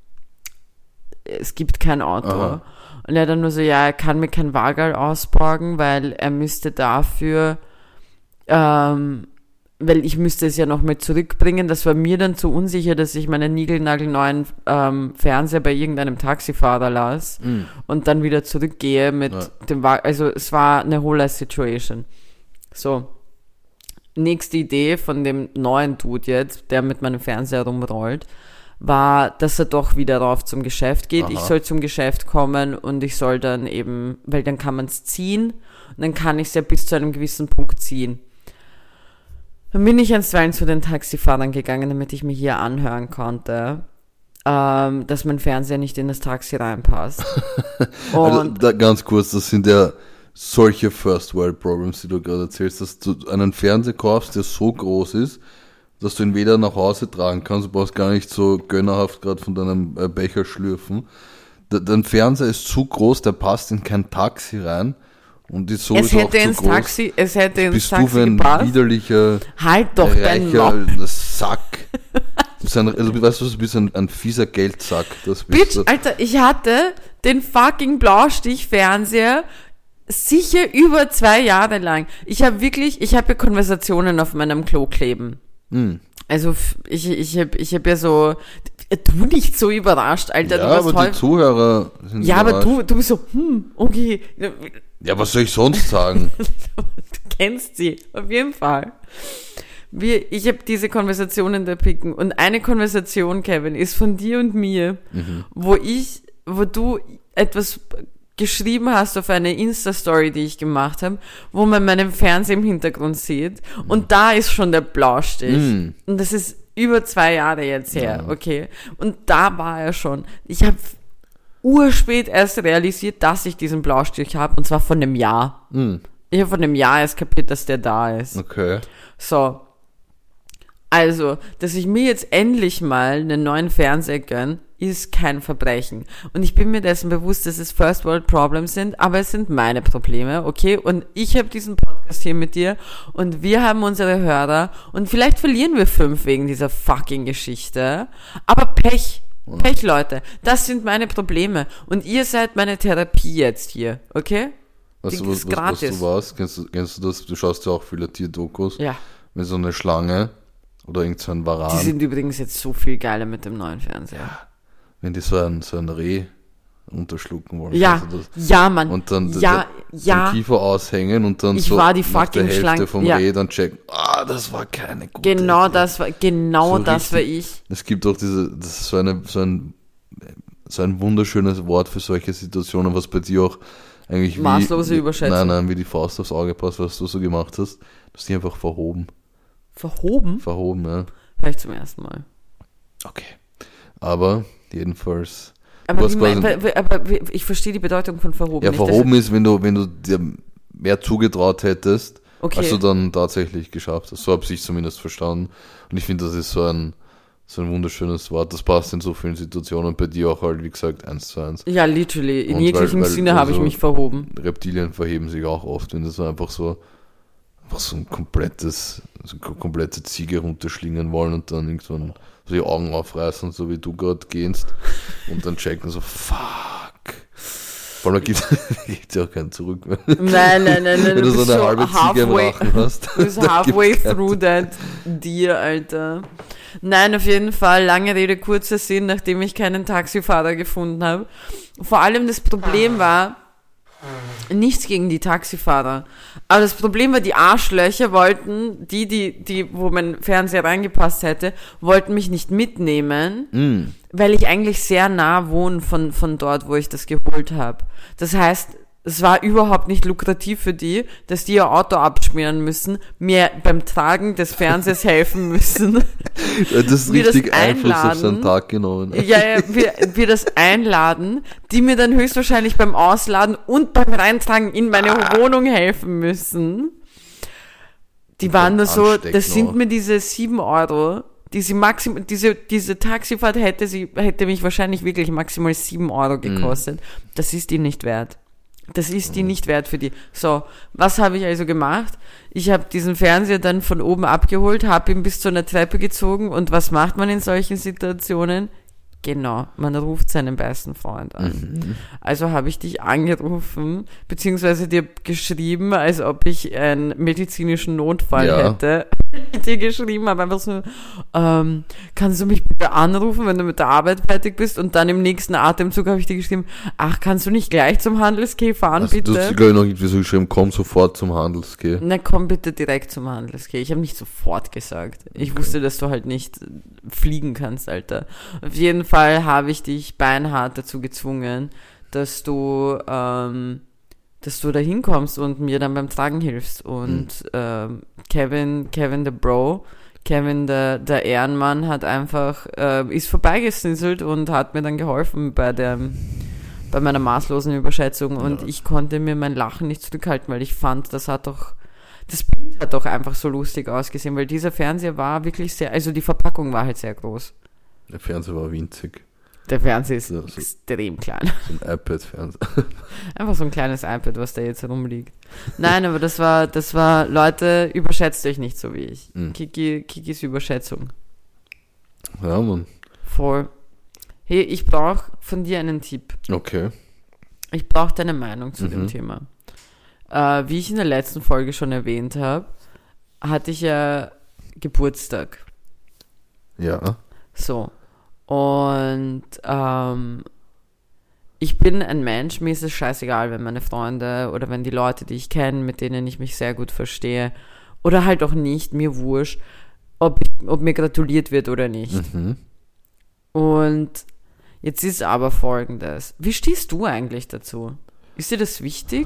es gibt kein Auto. Aha. Und er dann nur so, ja, er kann mir kein Wagerl ausborgen, weil er müsste dafür, ähm, weil ich müsste es ja noch mit zurückbringen. Das war mir dann zu unsicher, dass ich meinen niegelnagelneuen ähm, Fernseher bei irgendeinem Taxifahrer las Mhm. und dann wieder zurückgehe mit Ja. dem Wagen. Also es war eine whole Situation. So. Nächste Idee von dem neuen Dude jetzt, der mit meinem Fernseher rumrollt, war, dass er doch wieder rauf zum Geschäft geht. Aha. Ich soll zum Geschäft kommen und ich soll dann eben, weil dann kann man es ziehen und dann kann ich es ja bis zu einem gewissen Punkt ziehen. Dann bin ich einstweilen zu den Taxifahrern gegangen, damit ich mir hier anhören konnte, ähm, dass mein Fernseher nicht in das Taxi reinpasst. Also, Und da, ganz kurz, das sind ja solche First World Problems, die du gerade erzählst, dass du einen Fernseher kaufst, der so groß ist, dass du ihn weder nach Hause tragen kannst, du brauchst gar nicht so gönnerhaft gerade von deinem äh, Becher schlürfen. De, dein Fernseher ist zu groß, der passt in kein Taxi rein und ist so es ist auch hätte zu ins groß. Taxi, es hätte ins Bist du Taxi für ein gepasst. widerlicher, Halt doch dein reicher Maul. Sack. Du bist ein, also, weißt du, du bist ein, ein fieser Geldsack. Das bist Bitch, du. Alter, ich hatte den fucking Blaustich-Fernseher sicher über zwei Jahre lang. Ich habe wirklich, ich habe ja Konversationen auf meinem Klo kleben. Hm. Also f- ich, ich habe ich hab ja so, du nicht so überrascht, Alter. Ja, du warst aber die häufig- Zuhörer sind Ja, aber überrascht. du, du bist so, hm, okay. Ja, was soll ich sonst sagen? kennst sie, auf jeden Fall. Wir, ich habe diese Konversationen da picken und eine Konversation, Kevin, ist von dir und mir, mhm. wo ich, wo du etwas geschrieben hast auf eine Insta-Story, die ich gemacht habe, wo man meinen Fernseher im Hintergrund sieht mhm. und da ist schon der Blaustich mhm. und das ist über zwei Jahre jetzt her, ja. okay, und da war er schon. Ich habe urspät erst realisiert, dass ich diesen Blaustich habe und zwar von einem Jahr. Mhm. Ich habe von einem Jahr erst kapiert, dass der da ist. Okay. So. Also, dass ich mir jetzt endlich mal einen neuen Fernseher gönn, ist kein Verbrechen. Und ich bin mir dessen bewusst, dass es First World Problems sind, aber es sind meine Probleme, okay? Und ich habe diesen Podcast hier mit dir und wir haben unsere Hörer und vielleicht verlieren wir fünf wegen dieser fucking Geschichte. Aber Pech, Pech, Leute. Das sind meine Probleme. Und ihr seid meine Therapie jetzt hier, okay? Weißt du, was, was, was du warst? Kennst du, kennst du das? Du schaust ja auch viele Tierdokus. Ja. Mit so einer Schlange oder irgend so ein Varan. Die sind übrigens jetzt so viel geiler mit dem neuen Fernseher. Ja. Wenn die so ein, so ein Reh unterschlucken wollen. Ja, also das, ja, Mann. Und dann ja, den ja. Kiefer aushängen und dann ich so war die nach der Hälfte Schlange. vom Ja. Reh dann checken, ah, das war keine gute Genau Idee. das war, genau so das richtig, war ich. Es gibt auch diese, das ist so eine, so ein, so ein wunderschönes Wort für solche Situationen, was bei dir auch eigentlich wie, maßlose Überschätzung. Nein, nein, wie die Faust aufs Auge passt, was du so gemacht hast. Du hast dich einfach verhoben. Verhoben? Verhoben, ja. Hör ich zum ersten Mal. Okay. Aber jedenfalls. Aber, wie mein, aber, aber ich verstehe die Bedeutung von verhoben ja, nicht. Verhoben ist, wenn du, wenn du dir mehr zugetraut hättest, okay. als du dann tatsächlich geschafft hast. So habe ich zumindest verstanden. Und ich finde, das ist so ein, so ein wunderschönes Wort. Das passt in so vielen Situationen. Bei dir auch halt, wie gesagt, eins zu eins. Ja, literally. In Und jeglichem weil, weil, Sinne habe also, ich mich verhoben. Reptilien verheben sich auch oft, wenn das so einfach so, einfach so ein komplettes, so eine komplette Ziege runterschlingen wollen und dann irgendwann so die Augen aufreißen, so wie du gerade gehst, und dann checken so, fuck. Vor allem gibt es ja auch keinen zurück mehr. Nein, nein, nein, nein. Wenn du so eine halbe Ziege im Rachen hast. Du bist halfway through that deer, Alter. Nein, auf jeden Fall, lange Rede, kurzer Sinn, nachdem ich keinen Taxifahrer gefunden habe. Vor allem das Problem war, nichts gegen die Taxifahrer. Aber das Problem war, die Arschlöcher wollten, die, die, die, wo mein Fernseher reingepasst hätte, wollten mich nicht mitnehmen, mm. weil ich eigentlich sehr nah wohne von, von dort, wo ich das geholt habe. Das heißt, es war überhaupt nicht lukrativ für die, dass die ihr Auto abschmieren müssen, mir beim Tragen des Fernsehers helfen müssen. Ja, das ist richtig das Einfluss auf seinen Tag genommen. Ja, ja, wir, wir das einladen, die mir dann höchstwahrscheinlich beim Ausladen und beim Reintragen in meine ah. Wohnung helfen müssen. Die und waren nur so, das sind noch. Mir diese sieben Euro, die sie maximal, diese, diese Taxifahrt hätte sie, hätte mich wahrscheinlich wirklich maximal sieben Euro gekostet. Mm. Das ist die nicht wert. Das ist die nicht wert für die. So, was habe ich also gemacht? Ich habe diesen Fernseher dann von oben abgeholt, habe ihn bis zu einer Treppe gezogen und was macht man in solchen Situationen? Genau, man ruft seinen besten Freund an. Mhm. Also habe ich dich angerufen, beziehungsweise dir geschrieben, als ob ich einen medizinischen Notfall ja. hätte. dir geschrieben habe, einfach so, ähm, kannst du mich bitte anrufen, wenn du mit der Arbeit fertig bist? Und dann im nächsten Atemzug habe ich dir geschrieben, ach, kannst du nicht gleich zum Handelsquai fahren, also, bitte? Du hast glaube ich noch irgendwie so geschrieben, komm sofort zum Handelsquai. Na, komm bitte direkt zum Handelsquai. Ich habe nicht sofort gesagt. Ich okay. wusste, dass du halt nicht fliegen kannst, Alter. Auf jeden Fall habe ich dich beinhart dazu gezwungen, dass du, ähm, dass du da hinkommst und mir dann beim Tragen hilfst. Und mhm. ähm, Kevin, Kevin the Bro, Kevin der, der Ehrenmann hat einfach, äh, ist vorbeigesnisselt und hat mir dann geholfen bei der, bei meiner maßlosen Überschätzung. Und ja. ich konnte mir mein Lachen nicht zurückhalten, weil ich fand, das hat doch, das Bild hat doch einfach so lustig ausgesehen, weil dieser Fernseher war wirklich sehr, also die Verpackung war halt sehr groß. Der Fernseher war winzig. Der Fernseher ist so, so extrem klein. So ein iPad-Fernseher. Einfach so ein kleines iPad, was da jetzt rumliegt. Nein, aber das war, das war, Leute, überschätzt euch nicht so wie ich. Mhm. Kiki, Kikis Überschätzung. Ja, Mann. Voll. Hey, ich brauche von dir einen Tipp. Okay. Ich brauche deine Meinung zu mhm. dem Thema. Äh, wie ich in der letzten Folge schon erwähnt habe, hatte ich ja Geburtstag. Ja. So. Und ähm, ich bin ein Mensch, mir ist es scheißegal, wenn meine Freunde oder wenn die Leute, die ich kenne, mit denen ich mich sehr gut verstehe, oder halt auch nicht, mir wurscht, ob, ich, ob mir gratuliert wird oder nicht. Mhm. Und jetzt ist aber Folgendes. Wie stehst du eigentlich dazu? Ist dir das wichtig?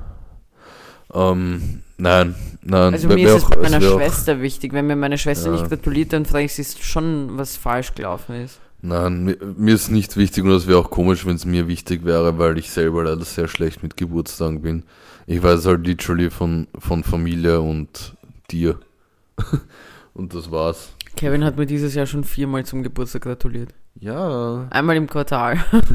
Ähm, nein, nein. Also wär- mir wär ist es auch- bei meiner wär auch- Schwester wichtig. Wenn mir meine Schwester Ja. nicht gratuliert, dann frage ich sie schon, was falsch gelaufen ist. Nein, mir, mir ist nicht wichtig und es wäre auch komisch, wenn es mir wichtig wäre, weil ich selber leider sehr schlecht mit Geburtstagen bin. Ich weiß halt literally von, von Familie und dir. Und das war's. Kevin hat mir dieses Jahr schon viermal zum Geburtstag gratuliert. Ja. Einmal im Quartal.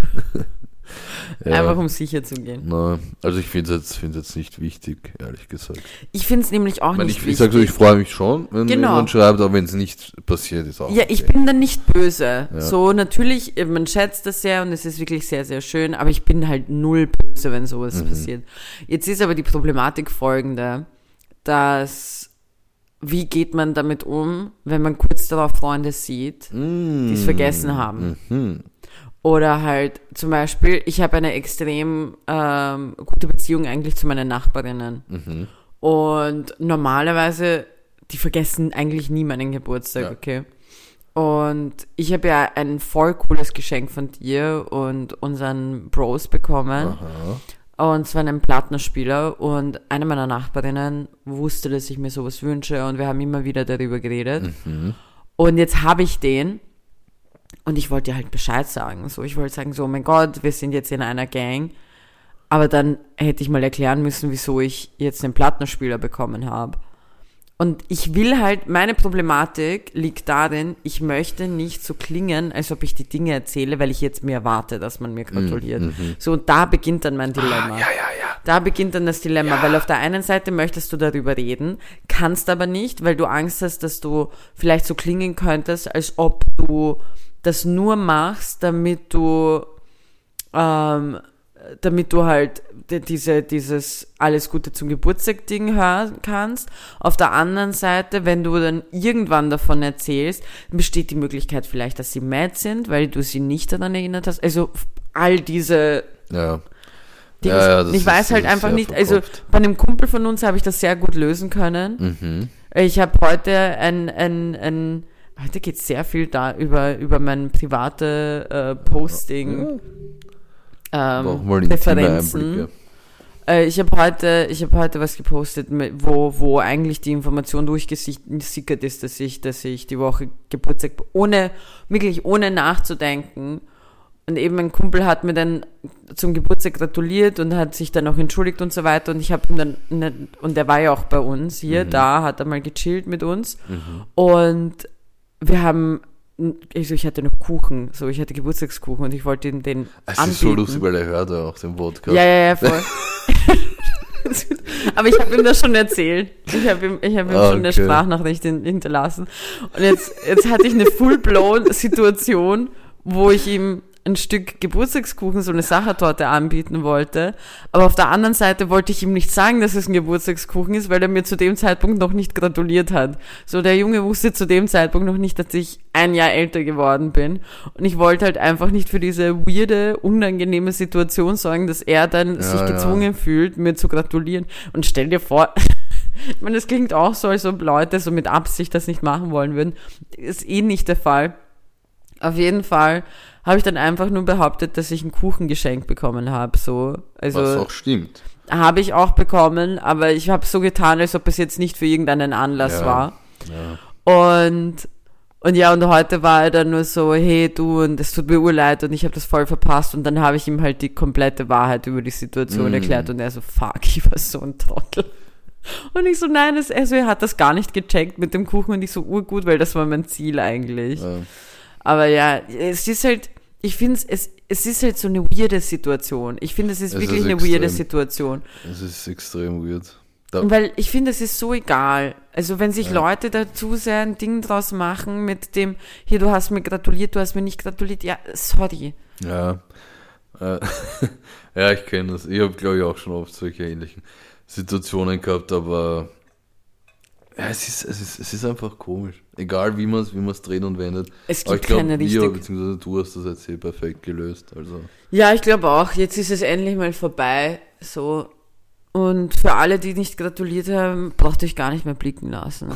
ja. Einfach um sicher zu gehen. Na, also ich finde es jetzt, find's jetzt nicht wichtig, ehrlich gesagt. Ich finde es nämlich auch Ich, meine, nicht ich, ich wichtig. sag so, ich freue mich schon, wenn Genau. jemand schreibt, aber wenn es nicht passiert, ist auch Ja, ich okay. bin dann nicht böse. Ja. So, natürlich, man schätzt das sehr und es ist wirklich sehr, sehr schön, aber ich bin halt null böse, wenn sowas Mhm. passiert. Jetzt ist aber die Problematik folgende, dass, wie geht man damit um, wenn man kurz darauf Freunde sieht, Mm. die es vergessen haben? Mhm. Oder halt zum Beispiel, ich habe eine extrem ähm, gute Beziehung eigentlich zu meinen Nachbarinnen. Mhm. Und normalerweise, die vergessen eigentlich nie meinen Geburtstag, Ja. okay? Und ich habe ja ein voll cooles Geschenk von dir und unseren Bros bekommen. Aha. Und zwar einen Plattenspieler. Und eine meiner Nachbarinnen wusste, dass ich mir sowas wünsche. Und wir haben immer wieder darüber geredet. Mhm. Und jetzt habe ich den. Und ich wollte dir halt Bescheid sagen. So, ich wollte sagen, so, oh mein Gott, wir sind jetzt in einer Gang. Aber dann hätte ich mal erklären müssen, wieso ich jetzt einen Plattenspieler bekommen habe. Und ich will halt, meine Problematik liegt darin, ich möchte nicht so klingen, als ob ich die Dinge erzähle, weil ich jetzt mir erwarte, dass man mir gratuliert. Mhm. So, und da beginnt dann mein Dilemma. Ja, ja, ja. Da beginnt dann das Dilemma, weil auf der einen Seite möchtest du darüber reden, kannst aber nicht, weil du Angst hast, dass du vielleicht so klingen könntest, als ob du das nur machst, damit du, ähm, damit du halt die- diese, dieses alles Gute zum Geburtstag-Ding hören kannst. Auf der anderen Seite, wenn du dann irgendwann davon erzählst, besteht die Möglichkeit vielleicht, dass sie mad sind, weil du sie nicht daran erinnert hast. Also all diese Ja. Dings. Ja, ja, das ich ist- weiß das halt ist einfach sehr nicht, also verkopft. bei einem Kumpel von uns habe ich das sehr gut lösen können. Mhm. Ich habe heute ein, ein, ein heute geht es sehr viel da über, über mein private äh, Posting. Ja. Ähm, Auch mal intime Präferenzen. Einblicke. Äh, ich habe heute, ich habe heute was gepostet, mit- wo, wo eigentlich die Information durchgesickert ist, dass ich, dass ich die Woche Geburtstag, ohne, wirklich ohne nachzudenken. Und eben mein Kumpel hat mir dann zum Geburtstag gratuliert und hat sich dann auch entschuldigt und so weiter. Und ich habe ihm dann, ne, und der war ja auch bei uns hier, Mhm. da hat er mal gechillt mit uns. Mhm. Und wir haben, also ich hatte noch Kuchen, so ich hatte Geburtstagskuchen und ich wollte ihn den Es anbieten. ist so lustig, weil er hört ja auch den Podcast. Ja, ja, ja, voll. Aber ich habe ihm das schon erzählt. Ich habe ihm, ich hab ihm Ah, schon eine okay. Sprachnachricht hin- hinterlassen. Und jetzt, jetzt hatte ich eine Full-blown-Situation, wo ich ihm ein Stück Geburtstagskuchen, so eine Sachertorte anbieten wollte. Aber auf der anderen Seite wollte ich ihm nicht sagen, dass es ein Geburtstagskuchen ist, weil er mir zu dem Zeitpunkt noch nicht gratuliert hat. So, der Junge wusste zu dem Zeitpunkt noch nicht, dass ich ein Jahr älter geworden bin. Und ich wollte halt einfach nicht für diese weirde, unangenehme Situation sorgen, dass er dann Ja, sich ja. gezwungen fühlt, mir zu gratulieren. Und stell dir vor, ich meine, das klingt auch so, als ob Leute so mit Absicht das nicht machen wollen würden. Ist eh nicht der Fall. Auf jeden Fall habe ich dann einfach nur behauptet, dass ich ein Kuchen geschenkt bekommen habe. So. Also Was auch stimmt. habe ich auch bekommen, aber ich habe so getan, als ob es jetzt nicht für irgendeinen Anlass Ja. war. Ja. Und, und ja, und heute war er dann nur so, hey du, und es tut mir urleid und ich habe das voll verpasst. Und dann habe ich ihm halt die komplette Wahrheit über die Situation Mm. erklärt und er so, fuck, ich war so ein Trottel. Und ich so, nein, es, also er hat das gar nicht gecheckt mit dem Kuchen und ich so, urgut, weil das war mein Ziel eigentlich. Ja. Aber ja, es ist halt, ich finde es, es ist halt so eine weirde Situation. Ich finde, es ist Es wirklich ist eine weirde extrem. Situation. Es ist extrem weird. Da, Und weil ich finde, es ist so egal. Also wenn sich Ja. Leute da zu sehr ein Ding draus machen mit dem, hier, du hast mir gratuliert, du hast mir nicht gratuliert, ja, sorry. ja. Äh, ja, ich kenne das. Ich habe, glaube ich, auch schon oft solche ähnlichen Situationen gehabt, aber Ja, es ist, es ist, es ist einfach komisch. Egal wie man es wie man's dreht und wendet. Es gibt Aber ich glaube, keine wir, richtig... beziehungsweise du hast das jetzt hier perfekt gelöst. Also. Ja, ich glaube auch. Jetzt ist es endlich mal vorbei. So. Und für alle, die nicht gratuliert haben, braucht euch gar nicht mehr blicken lassen.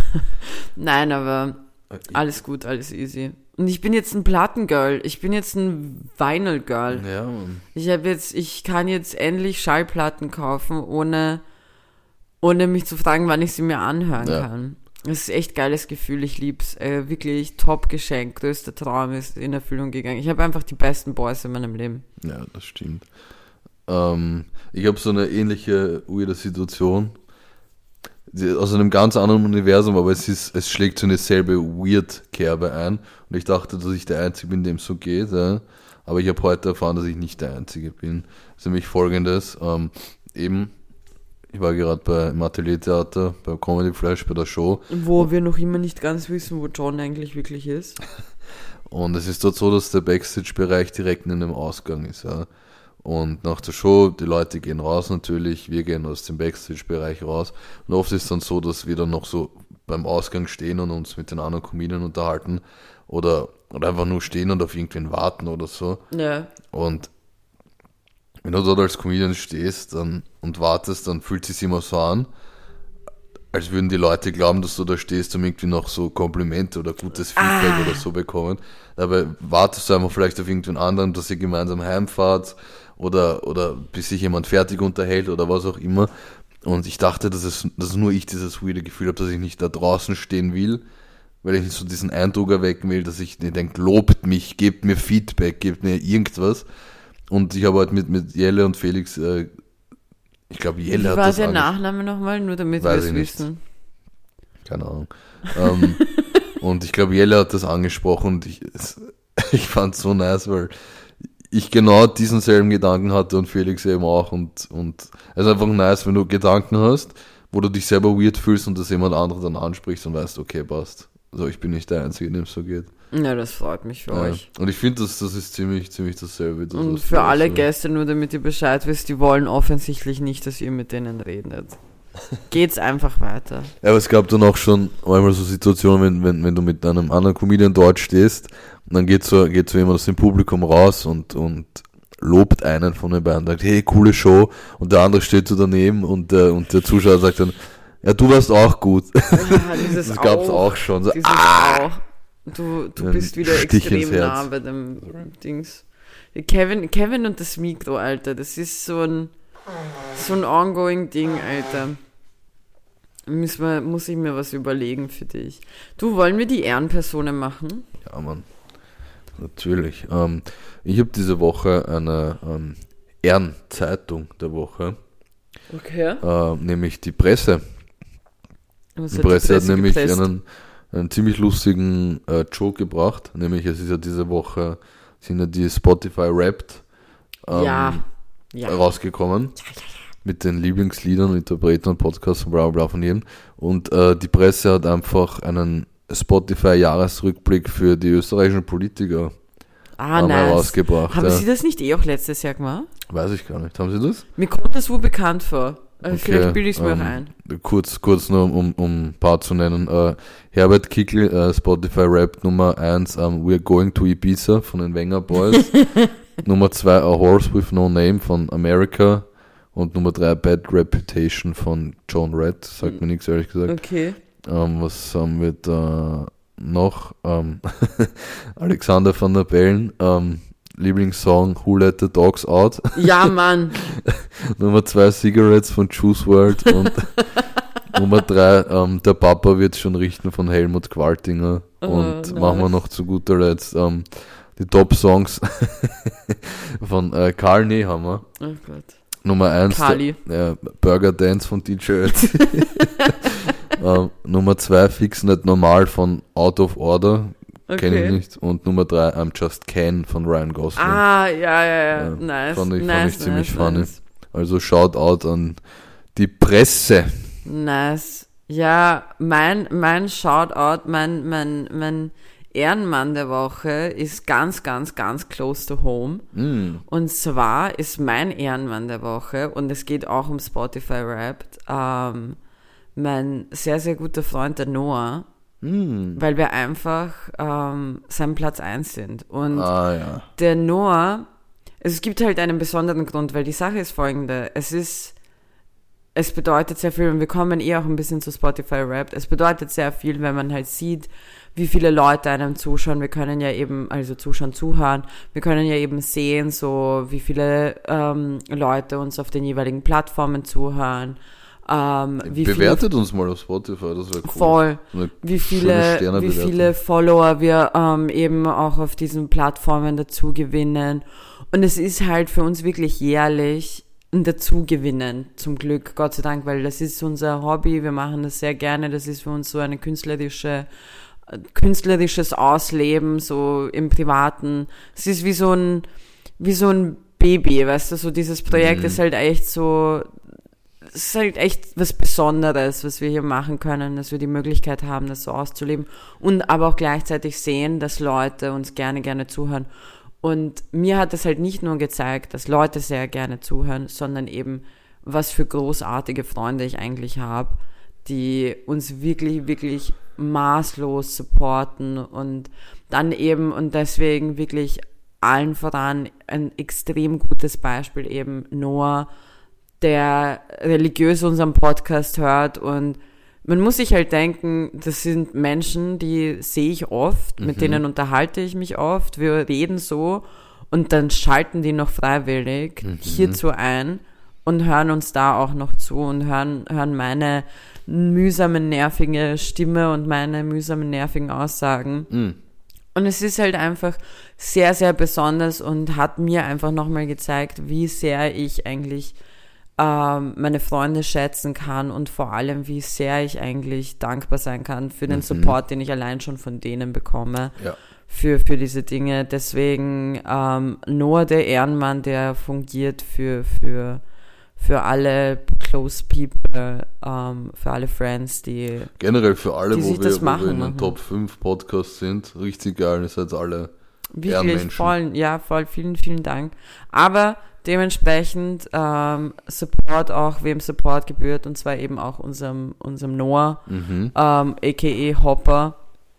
Nein, aber alles gut, alles easy. Und ich bin jetzt ein Plattengirl. Ich bin jetzt ein Vinyl-Girl. Ja, Mann. Ich habe jetzt, ich kann jetzt endlich Schallplatten kaufen, ohne, ohne mich zu fragen, wann ich sie mir anhören Ja. kann. Das ist echt geiles Gefühl, ich lieb's. Äh, wirklich Top-Geschenk, größter Traum ist in Erfüllung gegangen. Ich habe einfach die besten Boys in meinem Leben. Ja, das stimmt. Ähm, ich habe so eine ähnliche weirde Situation. Die- Aus einem ganz anderen Universum, aber es ist, es schlägt so eine selbe Weird-Kerbe ein. Und ich dachte, dass ich der Einzige bin, dem es so geht. Ja. Aber ich habe heute erfahren, dass ich nicht der Einzige bin. Das ist nämlich folgendes. Ähm, eben, ich war gerade bei im Atelier-Theater, bei Comedy Flash, bei der Show. Wo wir noch immer nicht ganz wissen, wo John eigentlich wirklich ist. Und es ist dort so, dass der Backstage-Bereich direkt in dem Ausgang ist. Ja. Und nach der Show, die Leute gehen raus natürlich, wir gehen aus dem Backstage-Bereich raus. Und oft ist es dann so, dass wir dann noch so beim Ausgang stehen und uns mit den anderen Comedian unterhalten oder, oder einfach nur stehen und auf irgendwen warten oder so. Ja. Und wenn du dort als Comedian stehst dann, und wartest, dann fühlt es sich immer so an, als würden die Leute glauben, dass du da stehst, um irgendwie noch so Komplimente oder gutes Feedback Ah. oder so bekommen. Dabei wartest du einfach vielleicht auf irgendwen anderen, dass ihr gemeinsam heimfahrt oder, oder bis sich jemand fertig unterhält oder was auch immer. Und ich dachte, dass, es, dass nur ich dieses weirde Gefühl habe, dass ich nicht da draußen stehen will, weil ich nicht so diesen Eindruck erwecken will, dass ich denke, lobt mich, gebt mir Feedback, gebt mir irgendwas. Und ich habe halt mit, mit Jelle und Felix, äh, ich glaube, Wie Jelle hat war das der anges- Nachname nochmal? Nur damit wir Weiß es ich nicht. wissen. keine Ahnung. ähm, und ich glaube, Jelle hat das angesprochen und ich, es, ich fand es so nice, weil ich genau diesen selben Gedanken hatte und Felix eben auch. Und, und es ist einfach nice, wenn du Gedanken hast, wo du dich selber weird fühlst und das jemand anderes dann ansprichst und weißt, okay, passt. Also ich bin nicht der Einzige, dem es so geht. Ja, das freut mich für Ja. euch. Und ich finde, das, das ist ziemlich, ziemlich dasselbe. Das, Und was für du alle so- Gäste, nur damit ihr Bescheid wisst, die wollen offensichtlich nicht, dass ihr mit denen redet. Geht's einfach weiter. Ja, aber es gab dann auch schon manchmal so Situationen, wenn, wenn, wenn du mit einem anderen Comedian dort stehst und dann geht so, geht so jemand aus dem Publikum raus und, und lobt einen von den beiden, sagt, hey, coole Show, und der andere steht so daneben und der, und der Zuschauer sagt dann, ja, du warst auch gut. Ja, dieses Das gab's auch schon. So, Dieses ah! auch. Du, du Ein bist wieder Stich ins extrem nah Herz. bei dem Dings. Kevin, Kevin und das Mikro, Alter, das ist so ein so ein ongoing Ding, Alter. Muss, man, muss ich mir was überlegen für dich. Du, wollen wir die Ehrenpersonen machen? Ja, Mann. Natürlich. Ähm, ich habe diese Woche eine ähm, Ehrenzeitung der Woche, Okay. äh, nämlich die Presse. Was Die hat Presse hat nämlich gepresst? einen, einen ziemlich lustigen äh, Joke gebracht, nämlich es ist ja diese Woche, sind ja die Spotify Wrapped ähm, Ja. Ja. rausgekommen mit den Lieblingsliedern, Interpreten und Podcasts und bla bla bla von jedem. Und äh, die Presse hat einfach einen Spotify-Jahresrückblick für die österreichischen Politiker Ah, ähm, nice. herausgebracht. Haben ja. Sie das nicht eh auch letztes Jahr gemacht? Weiß ich gar nicht. Haben Sie das? Mir kommt das wohl bekannt vor. Also Okay, vielleicht bilde ich es mir ähm, auch ein. Kurz, kurz nur, um, um ein paar zu nennen. Äh, Herbert Kickl, äh, Spotify Rap Nummer eins, ähm, We're Going to Ibiza von den Wenger Boys. Nummer zwei, A Horse with No Name von America. Und Nummer drei, Bad Reputation von John Red. Sagt mir nichts, ehrlich gesagt. Okay. Ähm, was haben wir da noch? Ähm, Alexander van der Bellen, ähm, Lieblingssong Who Let the Dogs Out. Ja, Mann. Nummer zwei, Cigarettes von Juice world. Und Nummer drei, ähm, Der Papa wird schon richten von Helmut Qualtinger. Oh, Und nice. machen wir noch zu guter Letzt ähm, die Top-Songs von äh, Karl Nehammer. Oh Gott. Nummer eins, Kali. der, äh, Burger Dance von D J Ötzi. ähm, Nummer zwei, Fix Nicht Normal von Out of Order. Kenne ich Okay. nicht. Und Nummer drei, I'm Just Ken von Ryan Gosling. Ah, ja, ja, ja. Ja, Nice. fand ich- fand nice, ich ziemlich nice, funny. nice. Also Shoutout an die Presse. Nice. Ja, mein, mein Shoutout, mein, mein, mein Ehrenmann der Woche ist ganz, ganz, ganz close to home. Mm. Und zwar ist mein Ehrenmann der Woche, und es geht auch um Spotify Wrapped, ähm, mein sehr, sehr guter Freund, der Noah, Hm. weil wir einfach ähm, sein Platz eins sind. Und Ah, ja. der Noah, also es gibt halt einen besonderen Grund, weil die Sache ist folgende, es ist, es bedeutet sehr viel, und wir kommen eh auch ein bisschen zu Spotify Wrapped, es bedeutet sehr viel, wenn man halt sieht, wie viele Leute einem zuschauen. Wir können ja eben, also zuschauen, zuhören, wir können ja eben sehen, so wie viele ähm, Leute uns auf den jeweiligen Plattformen zuhören. Ähm, wie Bewertet viele, uns mal auf Spotify, das wäre cool. Voll. Wie viele, wie viele Follower wir ähm, eben auch auf diesen Plattformen dazu gewinnen. Und es ist halt für uns wirklich jährlich ein Dazugewinnen, zum Glück, Gott sei Dank, weil das ist unser Hobby, wir machen das sehr gerne, das ist für uns so eine künstlerische, künstlerisches Ausleben, so im Privaten. Es ist wie so ein, wie so ein Baby, weißt du, so dieses Projekt mhm. ist halt echt so, es ist halt echt was Besonderes, was wir hier machen können, dass wir die Möglichkeit haben, das so auszuleben und aber auch gleichzeitig sehen, dass Leute uns gerne, gerne zuhören. Und mir hat es halt nicht nur gezeigt, dass Leute sehr gerne zuhören, sondern eben, was für großartige Freunde ich eigentlich habe, die uns wirklich, wirklich maßlos supporten und dann eben, und deswegen wirklich allen voran ein extrem gutes Beispiel eben Noah, der religiös unseren Podcast hört, und man muss sich halt denken, das sind Menschen, die sehe ich oft, mhm. mit denen unterhalte ich mich oft, wir reden so und dann schalten die noch freiwillig mhm. hierzu ein und hören uns da auch noch zu und hören, hören meine mühsame, nervige Stimme und meine mühsamen, nervigen Aussagen. Mhm. Und es ist halt einfach sehr, sehr besonders und hat mir einfach nochmal gezeigt, wie sehr ich eigentlich meine Freunde schätzen kann und vor allem, wie sehr ich eigentlich dankbar sein kann für den mhm. Support, den ich allein schon von denen bekomme, ja. für, für diese Dinge. Deswegen ähm, Noah, der Ehrenmann, der fungiert für, für, für alle close people, ähm, für alle Friends, die generell für alle, die wo, sich wir, das wo machen, wir in den machen. Top fünf Podcasts sind. Richtig geil, ihr seid alle wirklich voll, ja, voll, vielen, vielen Dank. Aber dementsprechend ähm, Support auch, wem Support gebührt, und zwar eben auch unserem, unserem Noah, mhm. ähm, aka Hopper,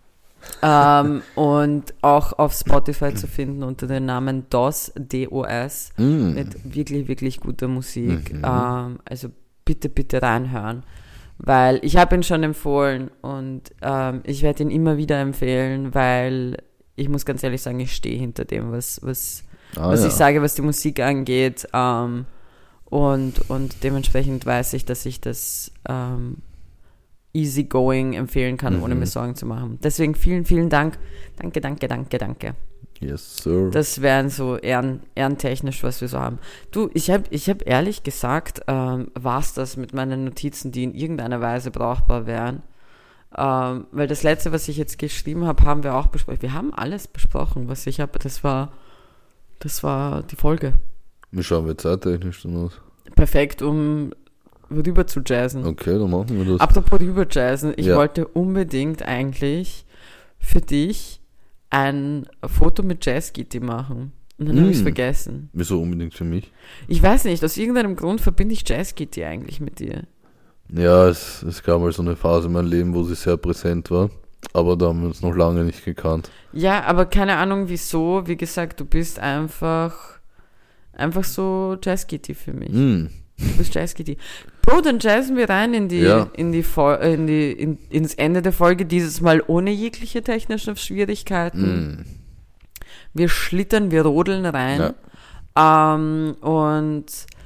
ähm, und auch auf Spotify zu finden unter dem Namen D O S, D O S, mhm. mit wirklich, wirklich guter Musik. Mhm. Ähm, also bitte, bitte reinhören, weil ich habe ihn schon empfohlen und ähm, ich werde ihn immer wieder empfehlen, weil ich muss ganz ehrlich sagen, ich stehe hinter dem, was, was Ah, was ja. ich sage, was die Musik angeht, ähm, und, und dementsprechend weiß ich, dass ich das ähm, easygoing empfehlen kann, mhm. ohne mir Sorgen zu machen. Deswegen vielen, vielen Dank. Danke, danke, danke, danke. Yes, sir. Das wären so ehren, ehrentechnisch, was wir so haben. Du, ich habe ich hab ehrlich gesagt, ähm, war's das mit meinen Notizen, die in irgendeiner Weise brauchbar wären. Ähm, weil das letzte, was ich jetzt geschrieben habe, haben wir auch besprochen. Wir haben alles besprochen, was ich habe. Das war... Das war die Folge. Wie schauen wir zeittechnisch dann aus? Perfekt, um rüber zu jazzen. Okay, dann machen wir das. Apropos rüber jazzen, ich ja. wollte unbedingt eigentlich für dich ein Foto mit Jazzgitarre machen. Und dann hm. habe ich es vergessen. Wieso unbedingt für mich? Ich weiß nicht, aus irgendeinem Grund verbinde ich Jazzgitarre eigentlich mit dir. Ja, es, es gab mal so eine Phase in meinem Leben, wo sie sehr präsent war. Aber da haben wir uns noch lange nicht gekannt. Ja, aber keine Ahnung wieso. Wie gesagt, du bist einfach einfach so Jazzgitarre für mich. Mm. Du bist Jazzgitarre. Bro, dann jazzen wir rein in die, ja. in die, in die in, ins Ende der Folge, dieses Mal ohne jegliche technische Schwierigkeiten. Mm. Wir schlittern, wir rodeln rein. Ja. Ähm, und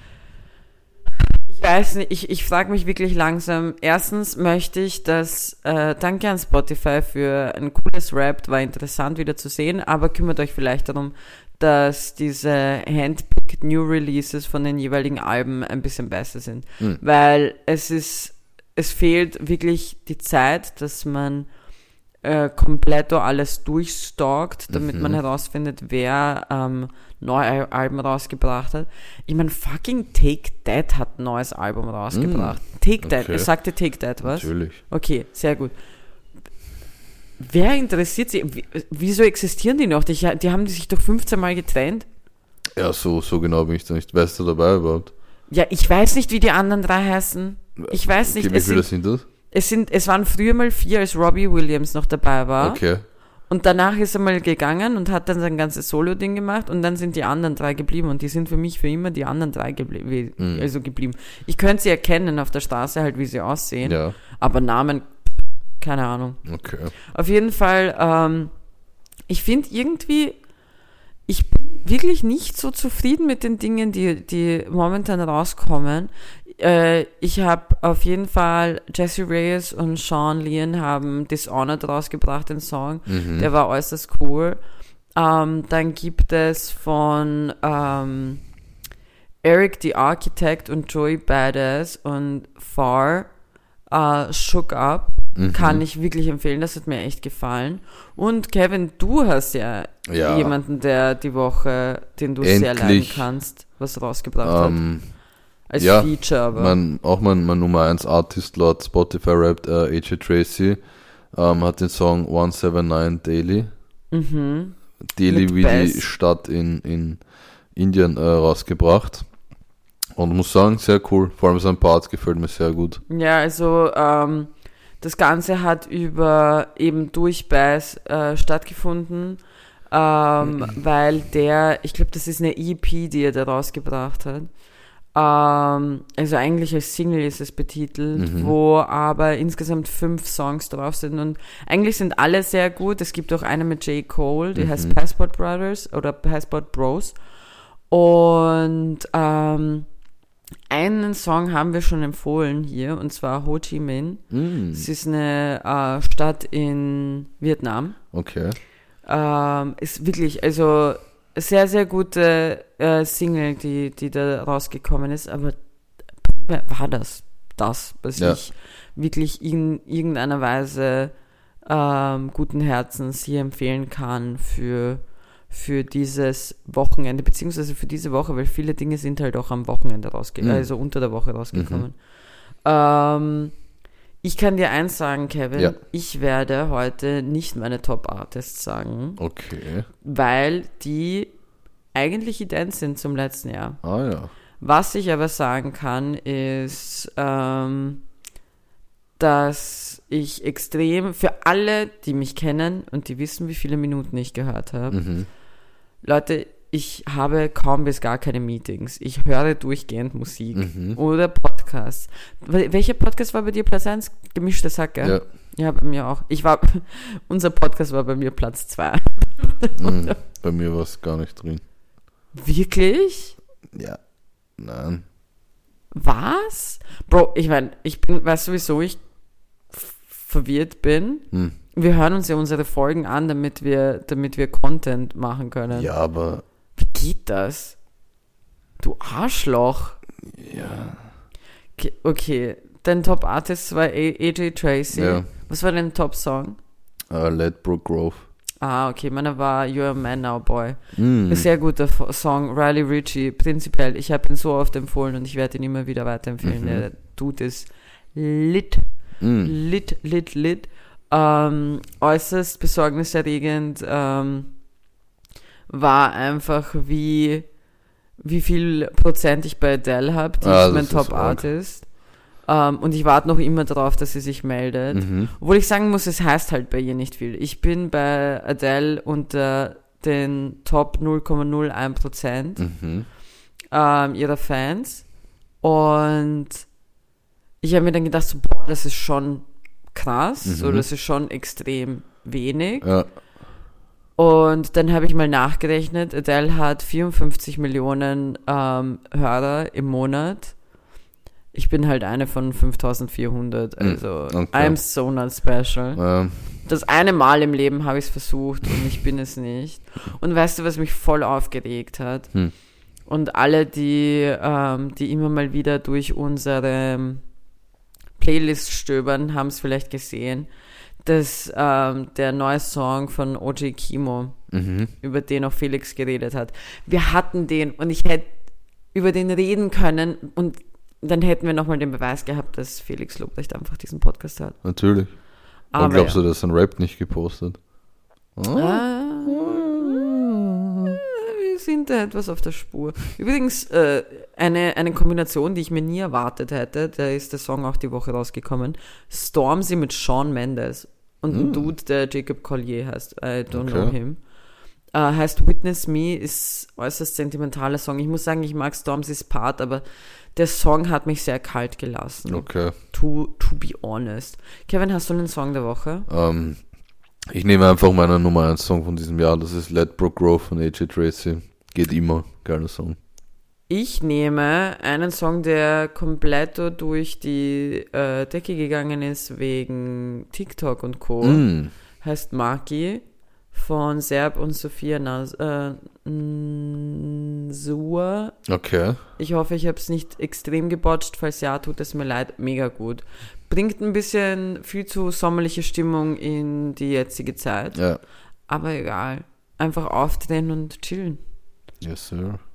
ich weiß nicht, ich, ich frage mich wirklich langsam. Erstens möchte ich, dass, äh, danke an Spotify für ein cooles Rap, war interessant wieder zu sehen, aber kümmert euch vielleicht darum, dass diese handpicked New Releases von den jeweiligen Alben ein bisschen besser sind. Mhm. Weil es ist, es fehlt wirklich die Zeit, dass man äh, komplett alles durchstalkt, damit mhm. man herausfindet, wer ähm, neue Alben rausgebracht hat. Ich meine, fucking Take That hat ein neues Album rausgebracht. Mm, Take That, okay. er sagte Take That, was? Natürlich. Okay, sehr gut. Wer interessiert sich? W- wieso existieren die noch? Die, die haben sich doch fünfzehn Mal getrennt. Ja, so, so genau bin ich da nicht. Weißt du dabei überhaupt? Ja, ich weiß nicht, wie die anderen drei heißen. Ich weiß nicht. Okay, wie es viele sind, sind das? es sind, es waren früher mal vier, als Robbie Williams noch dabei war. Okay. Und danach ist er mal gegangen und hat dann sein ganzes Solo-Ding gemacht und dann sind die anderen drei geblieben und die sind für mich für immer die anderen drei geblie- Mhm. also geblieben. Ich könnte sie erkennen auf der Straße, halt wie sie aussehen, Ja. aber Namen, keine Ahnung. Okay. Auf jeden Fall, ähm, ich finde irgendwie, ich bin wirklich nicht so zufrieden mit den Dingen, die, die momentan rauskommen. Äh, ich habe auf jeden Fall, Jesse Reyes und Sean Leon haben Dishonored rausgebracht, den Song. Mhm. Der war äußerst cool. Ähm, dann gibt es von ähm, Eric the Architect und Joey Badass und Far äh, Shook Up. Mhm. Kann ich wirklich empfehlen, das hat mir echt gefallen. Und Kevin, du hast ja, Ja. jemanden, der die Woche, den du sehr leiden Endlich. kannst, was rausgebracht Ähm, hat. Als ja, Feature, aber. mein, auch mein, mein Nummer eins Artist laut Spotify Rap, äh, A J Tracy, ähm, hat den Song one seventy-nine Daily. mhm. Delhi Mit wie Bass. die Stadt in, in Indien äh, rausgebracht. Und muss sagen, sehr cool. Vor allem sein Part gefällt mir sehr gut. Ja, also ähm, das Ganze hat über eben durch Bass äh, stattgefunden, ähm, weil der, ich glaube, das ist eine E P, die er da rausgebracht hat. Ähm, also eigentlich als Single ist es betitelt, Mhm. wo aber insgesamt fünf Songs drauf sind und eigentlich sind alle sehr gut. Es gibt auch eine mit J. Cole, die Mhm. heißt Passport Brothers oder Passport Bros. Und ähm, einen Song haben wir schon empfohlen hier, und zwar Ho Chi Minh. Mm, Es ist eine äh, Stadt in Vietnam. okay. Ähm, ist wirklich, also sehr, sehr gute äh, Single, die, die da rausgekommen ist, aber war das das, was Ja. ich wirklich in irgendeiner Weise ähm, guten Herzens hier empfehlen kann für, für dieses Wochenende, beziehungsweise für diese Woche, weil viele Dinge sind halt auch am Wochenende rausgekommen, Mhm. also unter der Woche rausgekommen. Ähm, ich kann dir eins sagen, Kevin, Ja. ich werde heute nicht meine Top-Artists sagen, Okay. weil die eigentlich ident sind zum letzten Jahr. Ah ja. Was ich aber sagen kann, ist, ähm, dass ich extrem, für alle, die mich kennen und die wissen, wie viele Minuten ich gehört habe, Mhm. Leute, ich habe kaum bis gar keine Meetings. Ich höre durchgehend Musik Mhm. oder Podcasts. Wel- Welcher Podcast war bei dir Platz eins? Gemischte Sack, gell? Ja. Ja, bei mir auch. Ich war, unser Podcast war bei mir Platz zwei. Mhm. Bei mir war es gar nicht drin. Wirklich? Ja. Nein. Was? Bro, ich meine, ich bin, weißt du, wieso ich f- verwirrt bin? Hm. Wir hören uns ja unsere Folgen an, damit wir, damit wir Content machen können. Ja, aber Wie geht das? Du Arschloch. ja. Okay, okay. Dein Top Artist war A J Tracy. Ja. Was war dein Top Song? Uh, Ledbroke Grove. Ah, okay, meiner war You're a Man Now Boy. Mm. Ein sehr guter F- Song, Riley Ritchie, prinzipiell. Ich habe ihn so oft empfohlen und ich werde ihn immer wieder weiterempfehlen. Mhm. Der Dude ist lit, Mm. lit, lit, lit. Ähm, äußerst besorgniserregend. Ähm, war einfach wie, wie viel Prozent ich bei Adele habe. Die Ah, ist mein das ist Top arg. Artist. Ähm, und ich warte noch immer darauf, dass sie sich meldet. Mhm. Obwohl ich sagen muss, es heißt halt bei ihr nicht viel. Ich bin bei Adele unter den Top null Komma null eins Prozent Mhm. ähm, ihrer Fans. Und ich habe mir dann gedacht, so, boah, das ist schon krass, Mhm. so, das ist schon extrem wenig. Ja. Und dann habe ich mal nachgerechnet, Adele hat vierundfünfzig Millionen ähm, Hörer im Monat. Ich bin halt eine von fünftausendvierhundert, Mhm, also okay. I'm so not special. Ähm, Das eine Mal im Leben habe ich es versucht und ich bin es nicht. Und weißt du, was mich voll aufgeregt hat? Hm. Und alle, die, ähm, die immer mal wieder durch unsere Playlist stöbern, haben es vielleicht gesehen, dass ähm, der neue Song von O J Kimo, mhm. über den auch Felix geredet hat, wir hatten den und ich hätte über den reden können und dann hätten wir nochmal den Beweis gehabt, dass Felix Lobrecht einfach diesen Podcast hat. Natürlich. Aber Aber glaubst ja. du, dass ein Rap nicht gepostet? Oh. Ah, wie sind da etwas auf der Spur. Übrigens, äh, eine, eine Kombination, die ich mir nie erwartet hätte, da ist der Song auch die Woche rausgekommen, Stormzy mit Shawn Mendes und ein Mm. Dude, der Jacob Collier heißt, I don't Okay. know him. Äh, heißt Witness Me, ist äußerst sentimentaler Song. Ich muss sagen, ich mag Stormzy's Part, aber der Song hat mich sehr kalt gelassen. Okay. To, to be honest. Kevin, hast du einen Song der Woche? Ähm, ich nehme einfach meinen Nummer eins Song von diesem Jahr. Das ist Let Brook Grow von A J Tracy. Geht immer. Geiler Song. Ich nehme einen Song, der komplett durch die äh, Decke gegangen ist wegen TikTok und Co. Mm. Heißt Maki von Serb und Sophia Nas äh, Nsua. Okay. Ich hoffe, ich habe es nicht extrem gebotcht. Falls ja, tut es mir leid. Mega gut. Bringt ein bisschen viel zu sommerliche Stimmung in die jetzige Zeit. Ja. Aber egal. Einfach aufdrehen und chillen. Yes, sir.